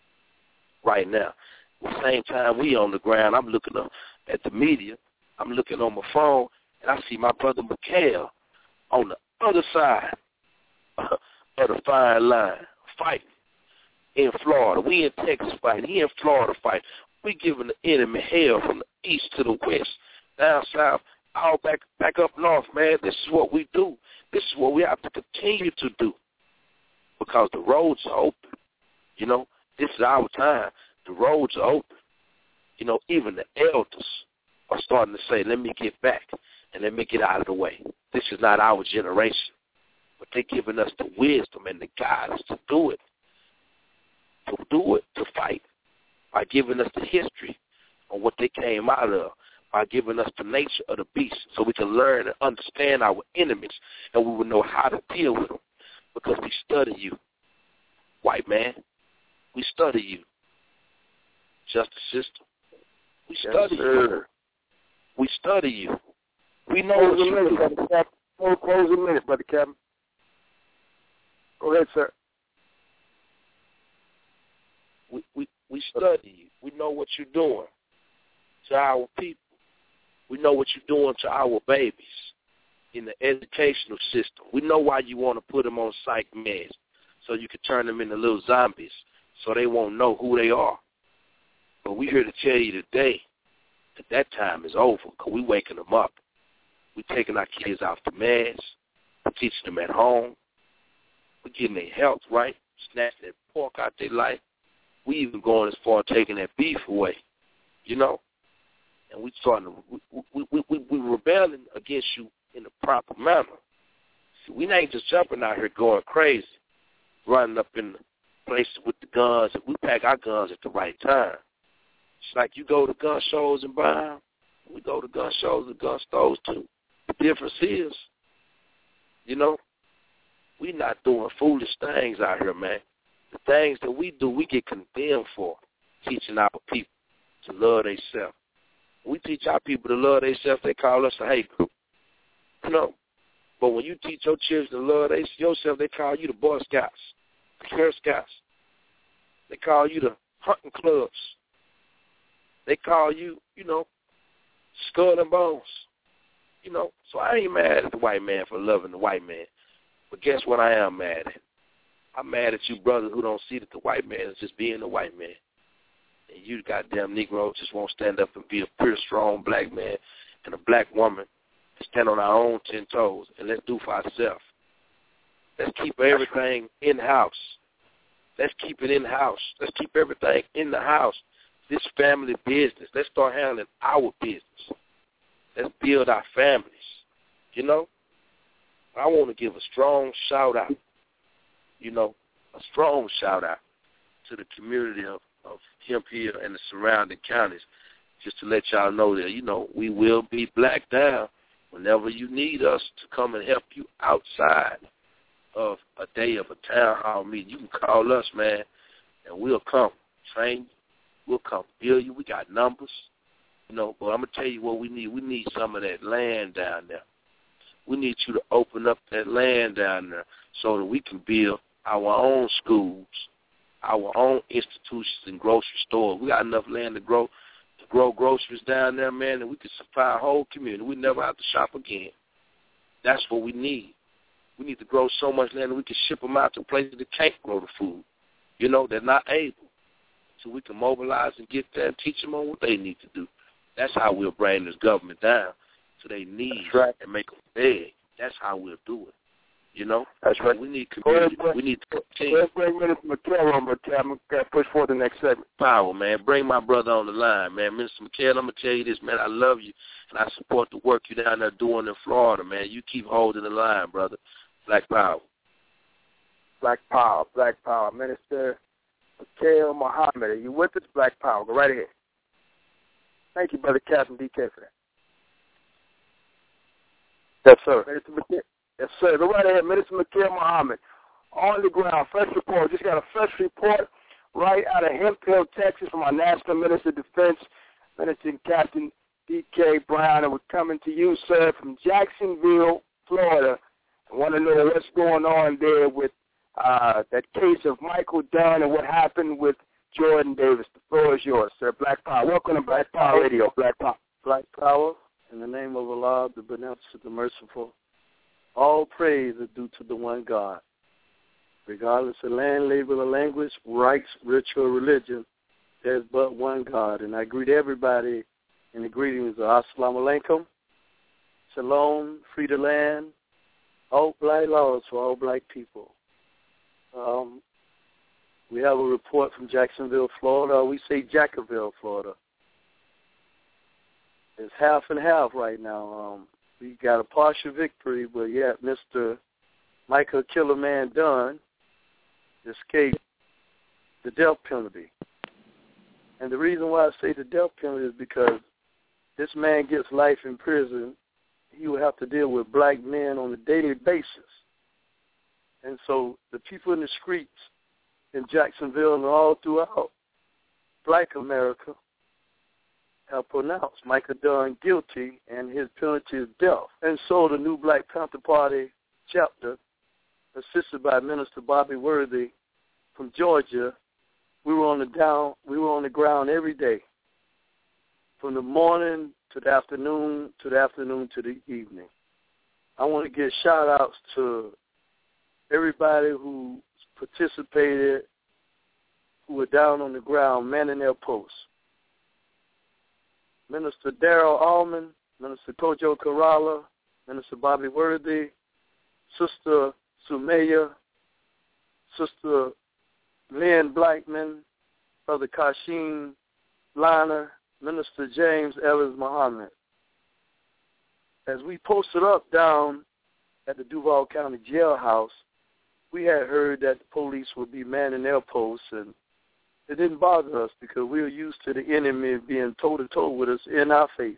Speaker 12: right now. At the same time we on the ground, I'm looking up at the media. I'm looking on my phone, and I see my brother Mikhail on the other side of the fine line fighting in Florida. We in Texas fighting. He in Florida fighting. We giving the enemy hell from the east to the west, down south, all back up north, man. This is what we do. This is what we have to continue to do because the roads are open. You know, this is our time. The roads are open. You know, even the elders are starting to say, let me get back and let me get out of the way. This is not our generation, but they're giving us the wisdom and the guidance to do it, to fight by giving us the history on what they came out of, by giving us the nature of the beast so we can learn and understand our enemies and we will know how to deal with them because we study you, white man. We study you. Justice system. We study you. We study you. We know what you do.
Speaker 7: Close a minute, Brother Kevin. Go ahead, sir.
Speaker 12: We study you. We know what you're doing to our people. We know what you're doing to our babies in the educational system. We know why you want to put them on psych meds so you can turn them into little zombies so they won't know who they are. But we're here to tell you today that time is over because we're waking them up. We're taking our kids off the meds. We're teaching them at home. We're getting their health right, snatching that pork out their life. We even going as far as taking that beef away, you know. And we rebelling against you in the proper manner. See, we ain't just jumping out here going crazy, running up in the places with the guns. We pack our guns at the right time. It's like you go to gun shows and buy them. We go to gun shows and gun stores too. The difference is, you know, we not doing foolish things out here, man. The things that we do, we get condemned for teaching our people to love themselves. We teach our people to love themselves, they call us a hate group. You know, but when you teach your children to love yourself, they call you the Boy Scouts, the Girl Scouts. They call you the hunting clubs. They call you, skull and bones. So I ain't mad at the white man for loving the white man. But guess what I am mad at? I'm mad at you brothers who don't see that the white man is just being the white man. And you goddamn Negro just won't stand up and be a pure, strong black man and a black woman and stand on our own 10 toes and let's do for ourselves. Let's keep everything in-house. Let's keep it in-house. Let's keep everything in the house. This family business. Let's start handling our business. Let's build our families. I want to give a strong shout-out, a strong shout-out to the community of Hemp Hill and the surrounding counties, just to let y'all know that, we will be black down whenever you need us to come and help you outside of a day of a town hall meeting. You can call us, man, and we'll come train you. We'll come build you. We got numbers, but I'm going to tell you what we need. We need some of that land down there. We need you to open up that land down there so that we can build our own schools, our own institutions and grocery stores. We got enough land to grow groceries down there, man, and we can supply a whole community. We never have to shop again. That's what we need. We need to grow so much land that we can ship them out to places that can't grow the food, they're not able. So we can mobilize and get there and teach them on what they need to do. That's how we'll bring this government down to their knees and make them beg. That's how we'll do it. That's right. We need community. We need to continue.
Speaker 7: Let's bring Minister McHale on, but I'm going to push forward the next segment.
Speaker 12: Power, man. Bring my brother on the line, man. Minister McHale, I'm going to tell you this, man. I love you, and I support the work you down there doing in Florida, man. You keep holding the line, brother. Black power.
Speaker 7: Black power, black power. Minister McHale Muhammad, are you with us? Black power. Go right ahead. Thank you, Brother Captain DK, for that.
Speaker 12: Yes, sir.
Speaker 7: Minister McHale. Yes, sir. Go right ahead. Minister McHale Muhammad. On the ground. Fresh report. Just got a fresh report right out of Hemp Hill, Texas, from our National Minister of Defense, Minister Captain DK Brown. And we're coming to you, sir, from Jacksonville, Florida. I want to know what's going on there with that case of Michael Dunn and what happened with Jordan Davis. The floor is yours, sir. Black Power. Welcome to Black Power Radio. Black Power.
Speaker 13: Black Power, in the name of Allah, the Beneficent, the Merciful. All praise is due to the one God. Regardless of land, label, or language, rights, ritual, or religion, there's but one God. And I greet everybody in the greetings of Assalamu Alaikum, Shalom, free the land, all black laws for all black people. We have a report from Jacksonville, Florida. We say Jacksonville, Florida. It's half and half right now. We got a partial victory, but yet Mr. Michael Killerman Dunn escaped the death penalty. And the reason why I say the death penalty is because this man gets life in prison. He will have to deal with black men on a daily basis. And so the people in the streets in Jacksonville and all throughout black America have pronounced Michael Dunn guilty, and his penalty is death. And so the new Black Panther Party chapter, assisted by Minister Bobby Worthy from Georgia, we were on the ground every day, from the morning to the afternoon to the evening. I want to give shout-outs to everybody who participated, who were down on the ground manning their posts. Minister Darrell Allman, Minister Kojo Kerala, Minister Bobby Worthy, Sister Sumaya, Sister Lynn Blackman, Brother Kashim Liner, Minister James Ellis Muhammad. As we posted up down at the Duval County Jailhouse, we had heard that the police would be manning their posts, and it didn't bother us because we were used to the enemy being toe-to-toe with us in our face.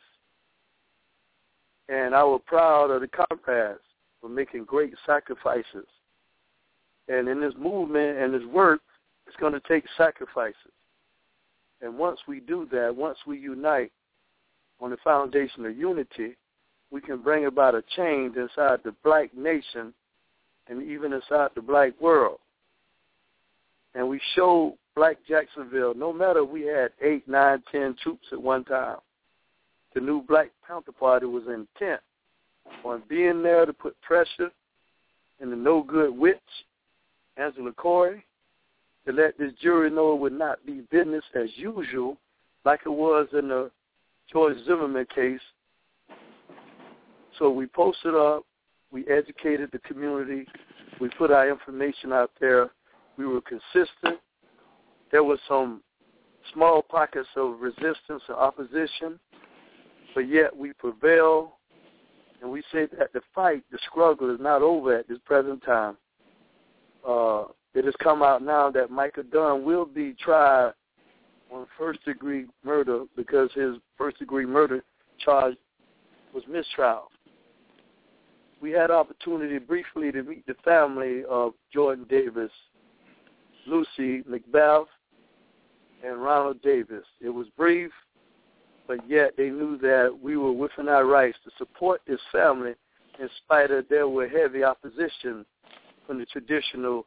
Speaker 13: And I was proud of the comrades for making great sacrifices. And in this movement and this work, it's going to take sacrifices. And once we do that, once we unite on the foundation of unity, we can bring about a change inside the black nation and even inside the black world. And we show Black Jacksonville, no matter we had 8, 9, 10 troops at one time, the new Black Panther Party was intent on being there to put pressure in the no-good witch, Angela Corey, to let this jury know it would not be business as usual like it was in the George Zimmerman case. So we posted up, we educated the community, we put our information out there, we were consistent. There were some small pockets of resistance and opposition, but yet we prevail, and we say that the fight, the struggle is not over at this present time. It has come out now that Michael Dunn will be tried on first-degree murder because his first-degree murder charge was mistrial. We had opportunity briefly to meet the family of Jordan Davis, Lucy McBeth, and Ronald Davis. It was brief, but yet they knew that we were within our rights to support this family in spite of there were heavy opposition from the traditional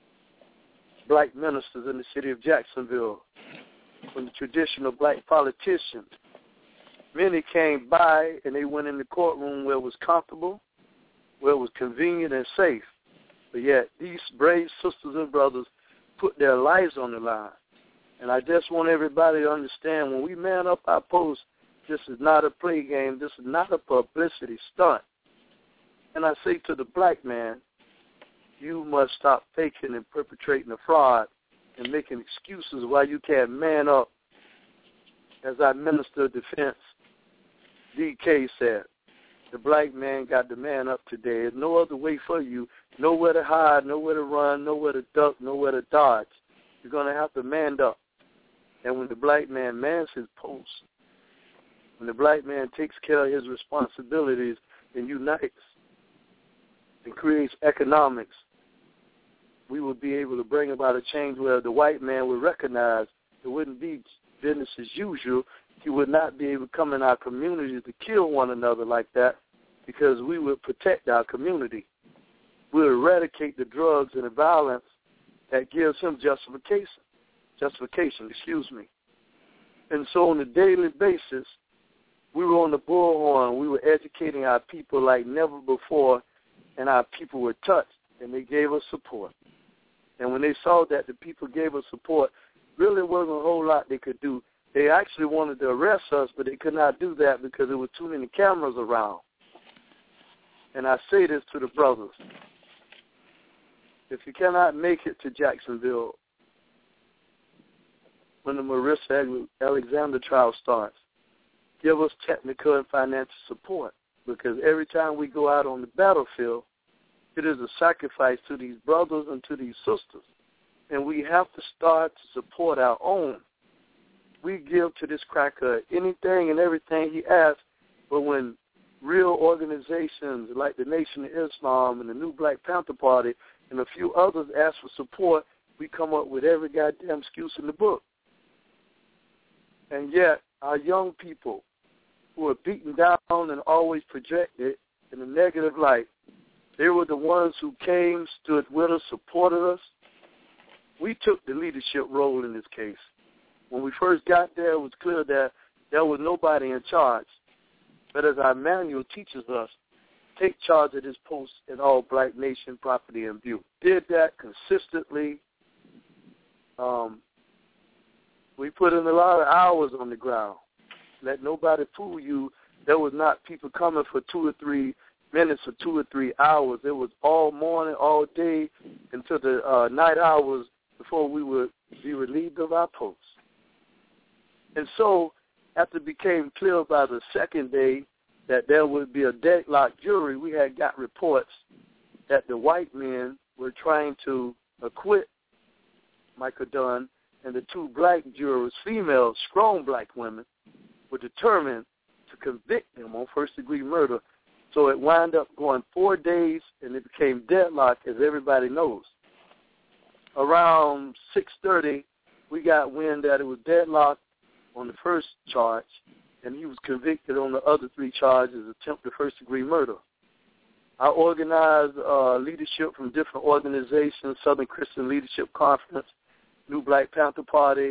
Speaker 13: black ministers in the city of Jacksonville, from the traditional black politicians. Many came by and they went in the courtroom where it was comfortable, where it was convenient and safe. But yet these brave sisters and brothers put their lives on the line. And I just want everybody to understand, when we man up our post, this is not a play game. This is not a publicity stunt. And I say to the black man, you must stop faking and perpetrating a fraud and making excuses why you can't man up. As our Minister of Defense, DK, said, the black man got to man up today. There's no other way for you. Nowhere to hide, nowhere to run, nowhere to duck, nowhere to dodge. You're going to have to man up. And when the black man mans his post, when the black man takes care of his responsibilities and unites and creates economics, we will be able to bring about a change where the white man would recognize it wouldn't be business as usual. He would not be able to come in our community to kill one another like that, because we would protect our community. We would eradicate the drugs and the violence that gives him justification. And so on a daily basis, we were on the bullhorn. We were educating our people like never before, and our people were touched, and they gave us support. And when they saw that the people gave us support, really wasn't a whole lot they could do. They actually wanted to arrest us, but they could not do that because there were too many cameras around. And I say this to the brothers. If you cannot make it to Jacksonville when the Marissa Alexander trial starts, give us technical and financial support, because every time we go out on the battlefield, it is a sacrifice to these brothers and to these sisters. And we have to start to support our own. We give to this cracker anything and everything he asks, but when real organizations like the Nation of Islam and the New Black Panther Party and a few others ask for support, we come up with every goddamn excuse in the book. And yet, our young people who are beaten down and always projected in a negative light, they were the ones who came, stood with us, supported us. We took the leadership role in this case. When we first got there, it was clear that there was nobody in charge. But as our manual teaches us, take charge of this post in all black nation property and view. Did that consistently. We put in a lot of hours on the ground. Let nobody fool you. There was not people coming for 2 or 3 minutes or 2 or 3 hours. It was all morning, all day, until the night hours before we would be relieved of our posts. And so, after it became clear by the second day that there would be a deadlocked jury, we had got reports that the white men were trying to acquit Michael Dunn, and the 2 black jurors, female, strong black women, were determined to convict him on first-degree murder. So it wound up going 4 days, and it became deadlocked, as everybody knows. Around 6:30, we got wind that it was deadlocked on the first charge, and he was convicted on the other 3 charges, attempted first-degree murder. I organized leadership from different organizations, Southern Christian Leadership Conference, New Black Panther Party,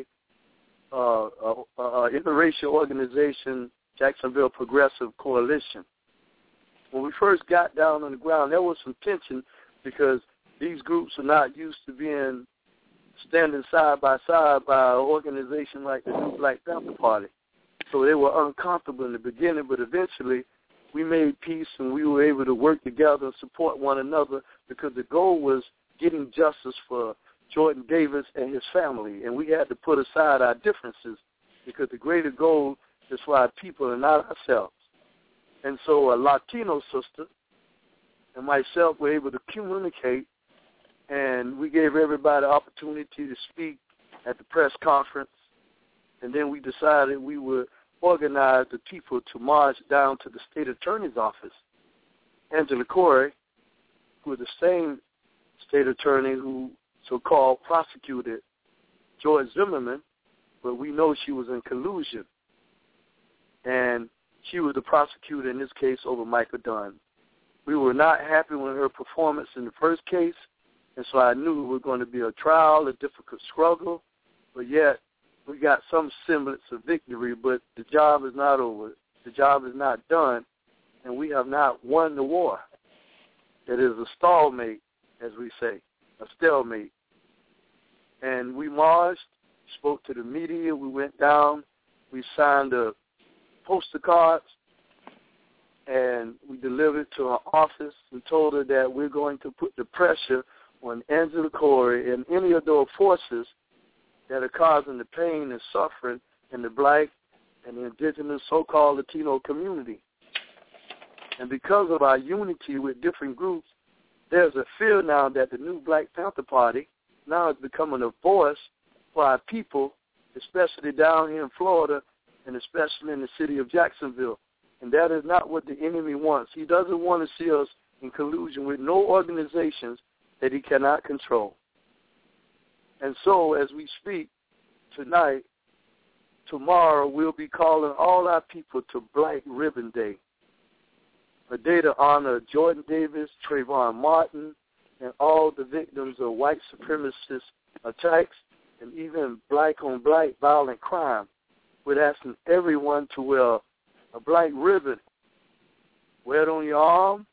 Speaker 13: interracial organization, Jacksonville Progressive Coalition. When we first got down on the ground, there was some tension because these groups are not used to standing side by side by an organization like the New Black Panther Party. So they were uncomfortable in the beginning, but eventually we made peace and we were able to work together and support one another because the goal was getting justice for Jordan Davis and his family, and we had to put aside our differences because the greater goal is for our people and not ourselves. And so a Latino sister and myself were able to communicate, and we gave everybody the opportunity to speak at the press conference, and then we decided we would organize the people to march down to the state attorney's office. Angela Corey, who was the same state attorney who so-called prosecuted George Zimmerman, but we know she was in collusion. And she was the prosecutor in this case over Michael Dunn. We were not happy with her performance in the first case, and so I knew it was going to be a trial, a difficult struggle, but yet we got some semblance of victory, but the job is not over. The job is not done, and we have not won the war. It is a stalemate, as we say, a stalemate. And we marched, spoke to the media, we went down, we signed the poster cards, and we delivered to our office and told her that we're going to put the pressure on Angela Corey and any of those forces that are causing the pain and suffering in the black and the indigenous so-called Latino community. And because of our unity with different groups, there's a fear now that the New Black Panther Party now is becoming a voice for our people, especially down here in Florida and especially in the city of Jacksonville. And that is not what the enemy wants. He doesn't want to see us in collusion with no organizations that he cannot control. And so as we speak tonight, tomorrow we'll be calling all our people to Black Ribbon Day, a day to honor Jordan Davis, Trayvon Martin, and all the victims of white supremacist attacks and even black-on-black violent crime. We're asking everyone to wear a black ribbon. Wear it on your arm,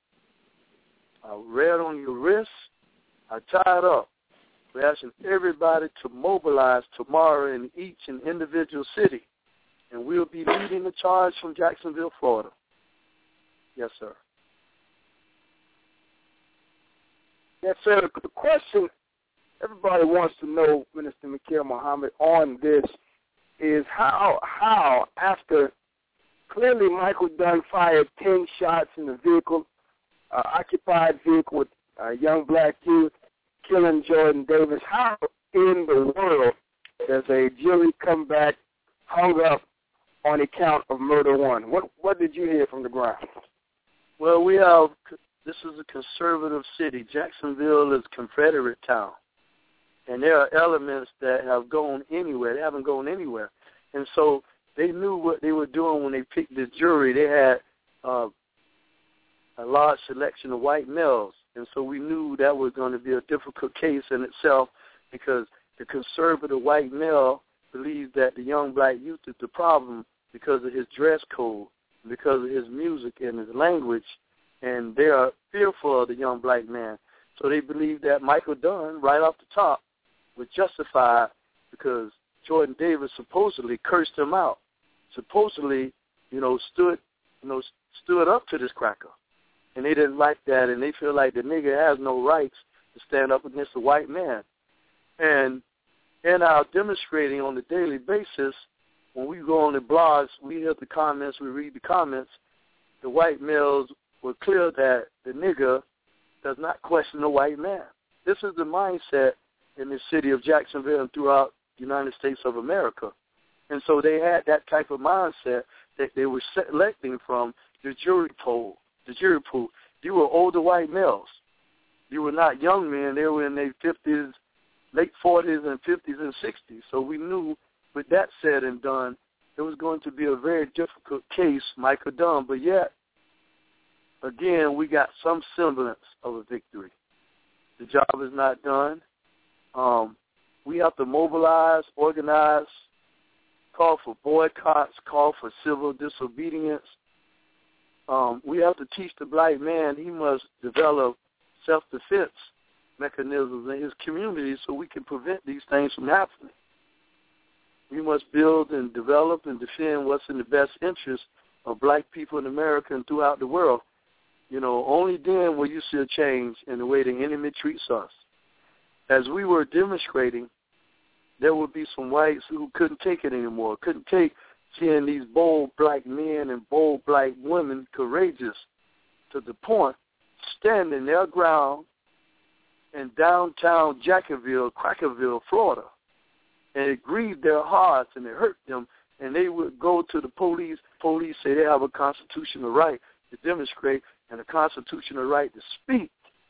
Speaker 13: wear it on your wrist, tie it up. We're asking everybody to mobilize tomorrow in each and individual city, and we'll be leading the charge from Jacksonville, Florida. Yes, sir.
Speaker 6: Yes, sir. The question everybody wants to know, Minister Mikhail Muhammad, on this is how after clearly Michael Dunn fired 10 shots in the vehicle, occupied vehicle with young black youth, killing Jordan Davis, how in the world does a jury come back hung up on a count of murder one? What did you hear from the ground?
Speaker 13: Well, this is a conservative city. Jacksonville is a Confederate town. And there are elements that have gone anywhere. They haven't gone anywhere. And so they knew what they were doing when they picked this jury. They had a large selection of white males. And so we knew that was going to be a difficult case in itself because the conservative white male believes that the young black youth is the problem because of his dress code, because of his music and his language, and they are fearful of the young black man. So they believe that Michael Dunn, right off the top, was justified because Jordan Davis supposedly cursed him out, supposedly, stood up to this cracker. And they didn't like that, and they feel like the nigger has no rights to stand up against a white man. And in our demonstrating on a daily basis, when we go on the blogs, we hear the comments, we read the comments, the white males were clear that the nigger does not question the white man. This is the mindset in the city of Jacksonville and throughout the United States of America. And so they had that type of mindset that they were selecting from the jury pool. They were older white males. They were not young men. They were in their 50s, late 40s and 50s and 60s. So we knew with that said and done, it was going to be a very difficult case, Michael Dunn. But yet, again, we got some semblance of a victory. The job is not done. We have to mobilize, organize, call for boycotts, call for civil disobedience. We have to teach the black man he must develop self-defense mechanisms in his community so we can prevent these things from happening. We must build and develop and defend what's in the best interest of black people in America and throughout the world. You know, only then will you see a change in the way the enemy treats us. As we were demonstrating, there would be some whites who couldn't take it anymore, couldn't take seeing these bold black men and bold black women courageous to the point, standing their ground in downtown Jacksonville, Crackerville, Florida. And it grieved their hearts and it hurt them. And they would go to the police. Police say they have a constitutional right to demonstrate and a constitutional right to speak.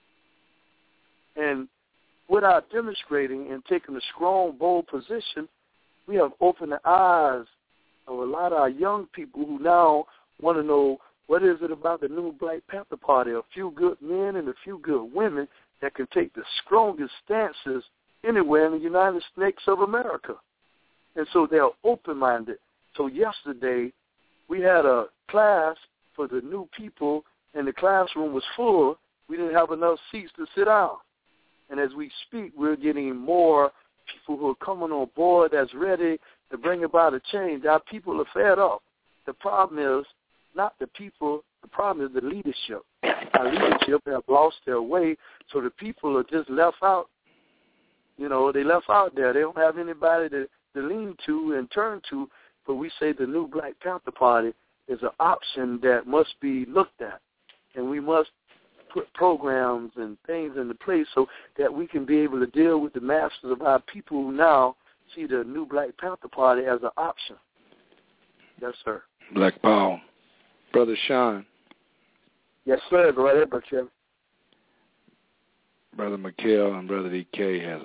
Speaker 13: And without demonstrating and taking a strong, bold position, we have opened the eyes of a lot of our young people who now want to know what is it about the new Black Panther Party, a few good men and a few good women that can take the strongest stances anywhere in the United States of America. And so they're open-minded. So yesterday we had a class for the new people, and the classroom was full. We didn't have enough seats to sit down. And as we speak, we're getting more people who are coming on board that's ready to bring about a change. Our people are fed up. The problem is not the people. The problem is the leadership. Our leadership have lost their way, so the people are just left out. You know, they left out there. They don't have anybody to lean to and turn to. But we say the new Black Panther Party is an option that must be looked at. And we must put programs and things into place so that we can be able to deal with the masses of our people who now see the new Black Panther Party as an option. Yes, sir.
Speaker 11: Black Power. Brother Sean.
Speaker 7: Yes, sir. Go ahead, Brother Chairman.
Speaker 11: Brother McHale and Brother DK has,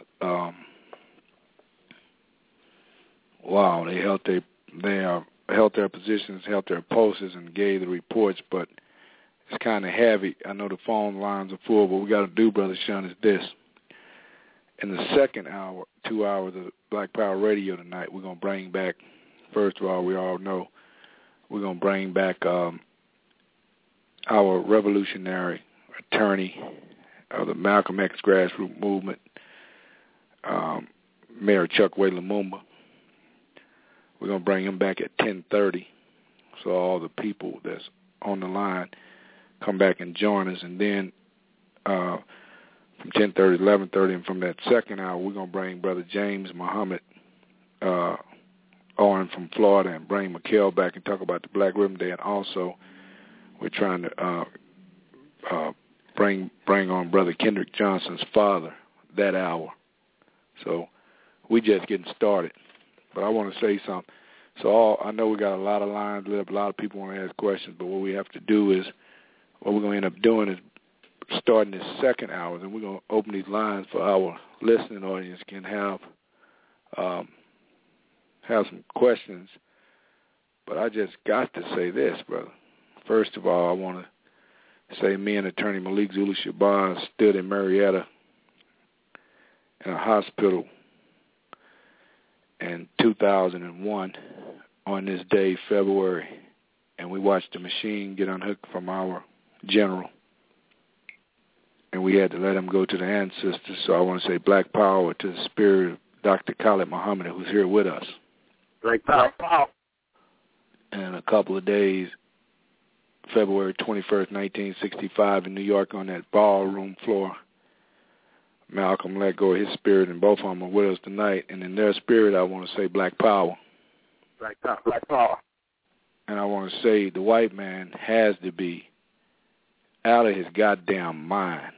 Speaker 11: they held their positions, held their posts, and gave the reports, but it's kind of heavy. I know the phone lines are full, but we got to do, Brother Sean, is this. In the second hour, 2 hours of Black Power Radio tonight, we're going to bring back, first of all, we all know, we're going to bring back our revolutionary attorney of the Malcolm X grassroots movement, Mayor Chokwe Lumumba. We're going to bring him back at 10:30, so all the people that's on the line come back and join us. And then from 10:30 to 11:30, and from that second hour, we're going to bring Brother James Muhammad on from Florida and bring McHale back and talk about the Black Ribbon Day. And also, we're trying to bring on Brother Kendrick Johnson's father that hour. So we just getting started. But I want to say something. So I know we got a lot of lines lit up, a lot of people want to ask questions, but what we have to do is, what we're going to end up doing is starting this second hour, and we're going to open these lines for our listening audience can have some questions. But I just got to say this, brother. First of all, I want to say me and Attorney Malik Zulu Shabazz stood in Marietta in a hospital in 2001 on this day, February, and we watched the machine get unhooked from our general, and we had to let him go to the ancestors. So I want to say Black Power to the spirit of Dr. Khalid Muhammad, who's here with us.
Speaker 7: Black Power.
Speaker 11: And in a couple of days, February 21st, 1965, in New York on that ballroom floor, Malcolm let go of his spirit, and both of them are with us tonight. And in their spirit, I want to say Black Power.
Speaker 7: Black Power. Black Power.
Speaker 11: And I want to say the white man has to be out of his goddamn mind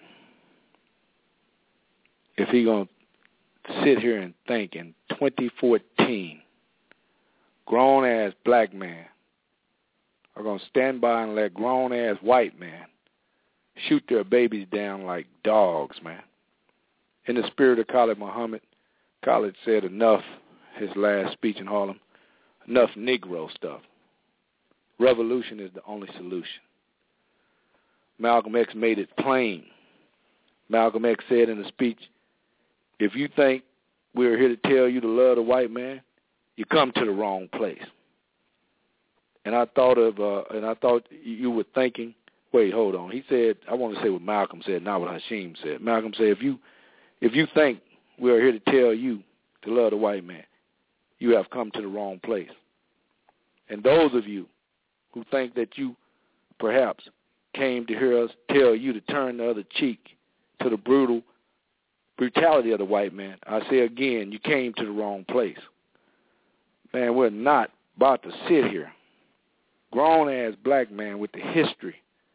Speaker 11: if he going to sit here and think in 2014, grown-ass black man are going to stand by and let grown-ass white men shoot their babies down like dogs, man. In the spirit of Khalid Muhammad, Khalid said enough, his last speech in Harlem, enough Negro stuff. Revolution is the only solution. Malcolm X made it plain. Malcolm X said in a speech, if you think we're here to tell you to love the white man, you come to the wrong place. And I thought you were thinking, wait, hold on. He said, I want to say what Malcolm said, not what Hashim said. Malcolm said, if you think we are here to tell you to love the white man, you have come to the wrong place. And those of you who think that you perhaps came to hear us tell you to turn the other cheek to the brutality of the white man, I say again, you came to the wrong place. Man, we're not about to sit here, grown-ass black man with the history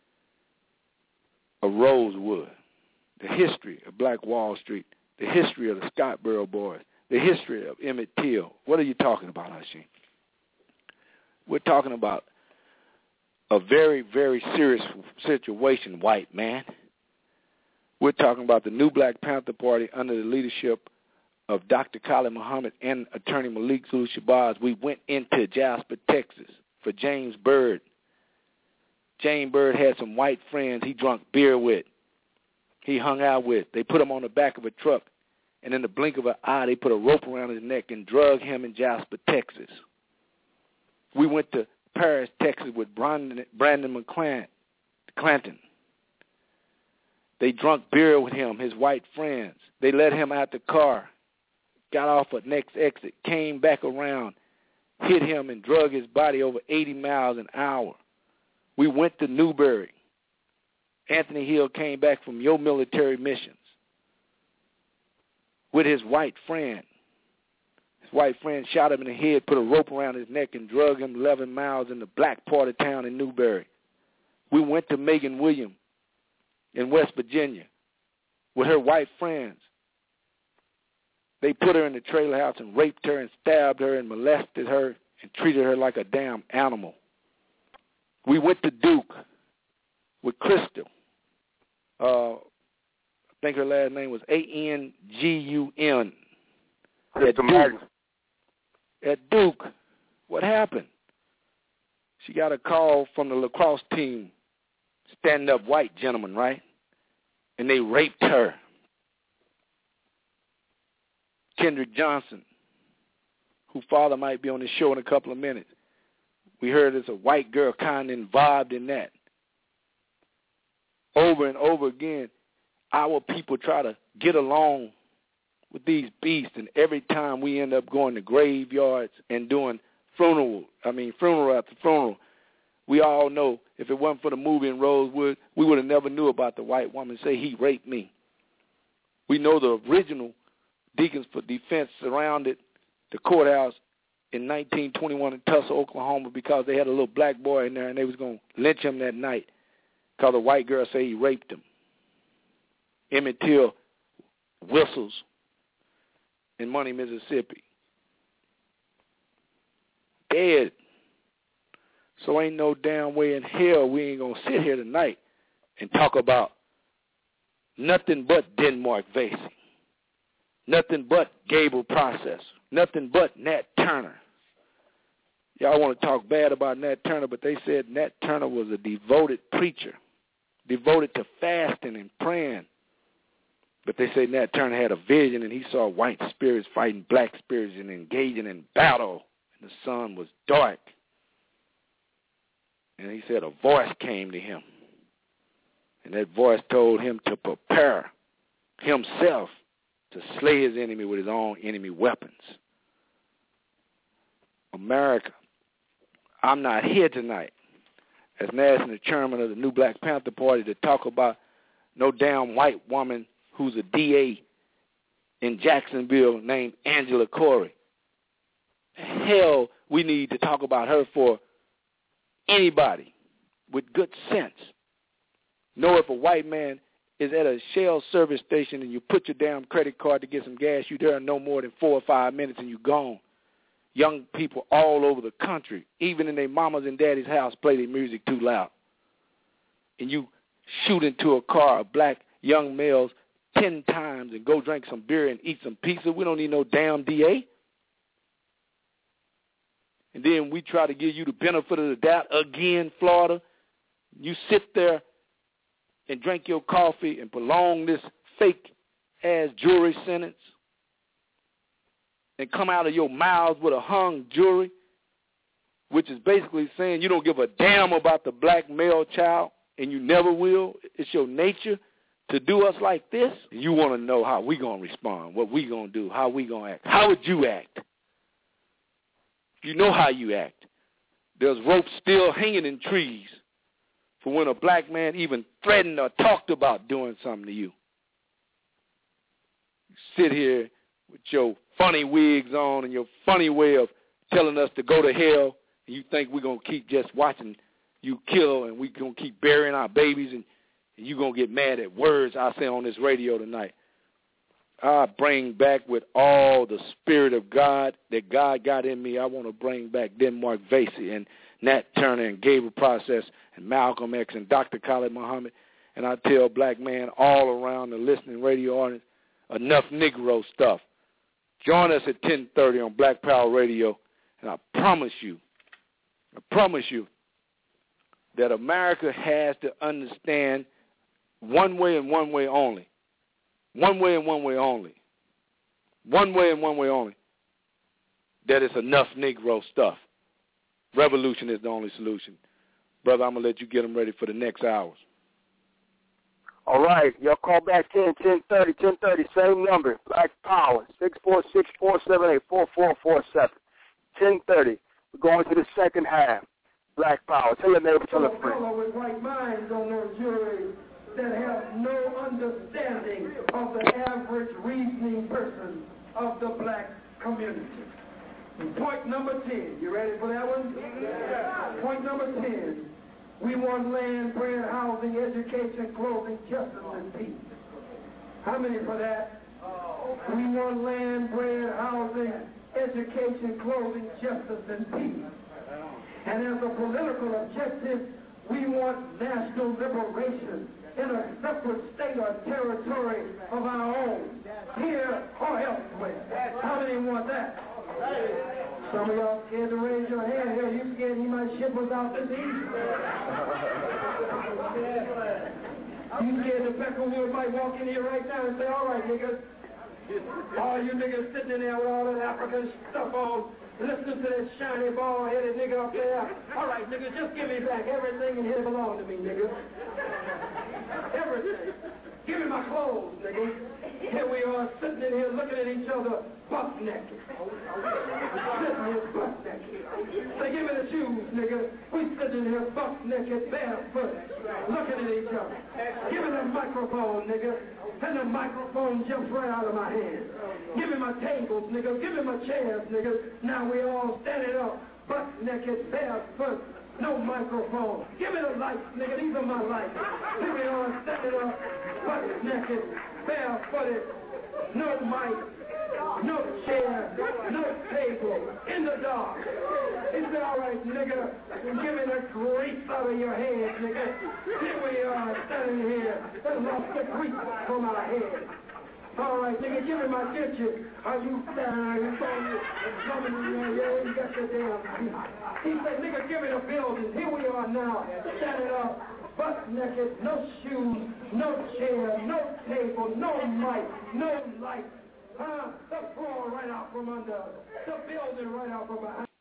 Speaker 11: of Rosewood, the history of Black Wall Street, the history of the Scottsboro Boys, the history of Emmett Till. What are you talking about, Hashim? We're talking about a very, very serious situation, white man. We're talking about the new Black Panther Party under the leadership of Dr. Khalid Muhammad and Attorney Malik Zulu Shabazz. We went into Jasper, Texas for James Byrd. James Byrd had some white friends he drank beer with. He hung out with. They put him on the back of a truck, and in the blink of an eye, they put a rope around his neck and drug him in Jasper, Texas. We went to Paris, Texas with Brandon Clanton. They drunk beer with him, his white friends. They let him out the car, got off at next exit, came back around, hit him and drug his body over 80 miles an hour. We went to Newberry. Anthony Hill came back from Your Military Missions with his white friend. His white friend shot him in the head, put a rope around his neck, and drug him 11 miles in the black part of town in Newberry. We went to Megan Williams in West Virginia with her white friends. They put her in the trailer house and raped her and stabbed her and molested her and treated her like a damn animal. We went to Duke with Crystal. I think her last name was Angun. At Duke, what happened? She got a call from the lacrosse team, stand-up white gentleman, right? And they raped her. Kendrick Johnson, whose father might be on the show in a couple of minutes. We heard there's a white girl kind of involved in that. Over and over again, our people try to get along with these beasts, and every time we end up going to graveyards and doing funeral after funeral, we all know if it wasn't for the movie in Rosewood, we would have never knew about the white woman say he raped me. We know the original Deacons for Defense surrounded the courthouse in 1921 in Tulsa, Oklahoma, because they had a little black boy in there and they was going to lynch him that night because a white girl said he raped him. Emmett Till whistles in Money, Mississippi. Dead. So ain't no damn way in hell we ain't going to sit here tonight and talk about nothing but Denmark Vesey, nothing but Gabriel Processor, nothing but Nat Turner. Y'all want to talk bad about Nat Turner, but they said Nat Turner was a devoted preacher, devoted to fasting and praying. But they say Nat Turner had a vision, and he saw white spirits fighting black spirits and engaging in battle, and the sun was dark. And he said a voice came to him, and that voice told him to prepare himself to slay his enemy with his own enemy weapons. America, I'm not here tonight as national chairman of the new Black Panther Party to talk about no damn white woman who's a DA in Jacksonville named Angela Corey. Hell, we need to talk about her for anybody with good sense. Know if a white man is at a Shell service station and you put your damn credit card to get some gas, you there in no more than 4 or 5 minutes and you gone. Young people all over the country, even in their mama's and daddy's house, play their music too loud. And you shoot into a car of black young males 10 times and go drink some beer and eat some pizza. We don't need no damn DA. And then we try to give you the benefit of the doubt again, Florida. You sit there and drink your coffee and prolong this fake-ass jury sentence. and come out of your mouths with a hung jury, which is basically saying you don't give a damn about the black male child, and you never will. It's your nature to do us like this. You want to know how we going to respond, what we going to do, how we going to act. How would you act? You know how you act. There's ropes still hanging in trees for when a black man even threatened or talked about doing something to you. You sit here with your funny wigs on and your funny way of telling us to go to hell, and you think we're going to keep just watching you kill and we're going to keep burying our babies, and you're going to get mad at words I say on this radio tonight. I bring back with all the spirit of God that God got in me. I want to bring back Denmark Vesey and Nat Turner and Gabriel Process and Malcolm X and Dr. Khalid Muhammad. And I tell black man all around the listening radio audience, enough Negro stuff. Join us at 10:30 on Black Power Radio, and I promise you that America has to understand one way and one way only. One way and one way only. One way and one way only. That it's enough Negro stuff. Revolution is the only solution. Brother, I'm going to let you get them ready for the next hours.
Speaker 7: All right. Y'all call back 10:30, same number. Black Power, 646-478-4447. 10:30. We're going to the second half. Black Power. Tell your neighbor, tell a friend.
Speaker 14: With white minds on those juries that have no understanding of the average reasoning person of the black community. Point number 10. You ready for that one? Yeah. Point number 10. We want land, bread, housing, education, clothing, justice, and peace. How many for that? We want land, bread, housing, education, clothing, justice, and peace. And as a political objective, we want national liberation in a separate state or territory of our own, here or elsewhere. How many want that? Some of y'all scared to raise your hand here. You scared he might ship us out this evening. You scared the Peckerwood might walk in here right now and say, all right, niggas. All you niggas sitting in there with all that African stuff on, listening to that shiny, bald-headed nigga up there. All right, nigga, just give me back everything in here belongs to me, nigga. Everything. Give me my clothes, nigga. Here we are sitting in here looking at each other buck naked. Sitting here buck naked. Say, give me the shoes, nigga. We sitting in here buck naked, barefoot, looking at each other. Give me the microphone, nigga. And the microphone jumps right out of my hand. Give me my tables, nigga. Give me my chairs, nigga. Now we all standing up, buck naked, barefoot. No microphone. Give me the lights, nigga. These are my lights. Here we are standing up, butt naked, barefooted. No mic, no chair, no table, in the dark. He said, all right, nigga, give me the grease out of your head, nigga. Here we are standing here. There's lost the grease from our head. All right, nigga, give me my kitchen. Are you standing? You coming in there? Yeah, you got your damn feet. He said, nigga, give me the building. Here we are now, standing up, butt naked, no shoes, no chair, no table, no mic, no light. The floor right out from under, the building right out from behind.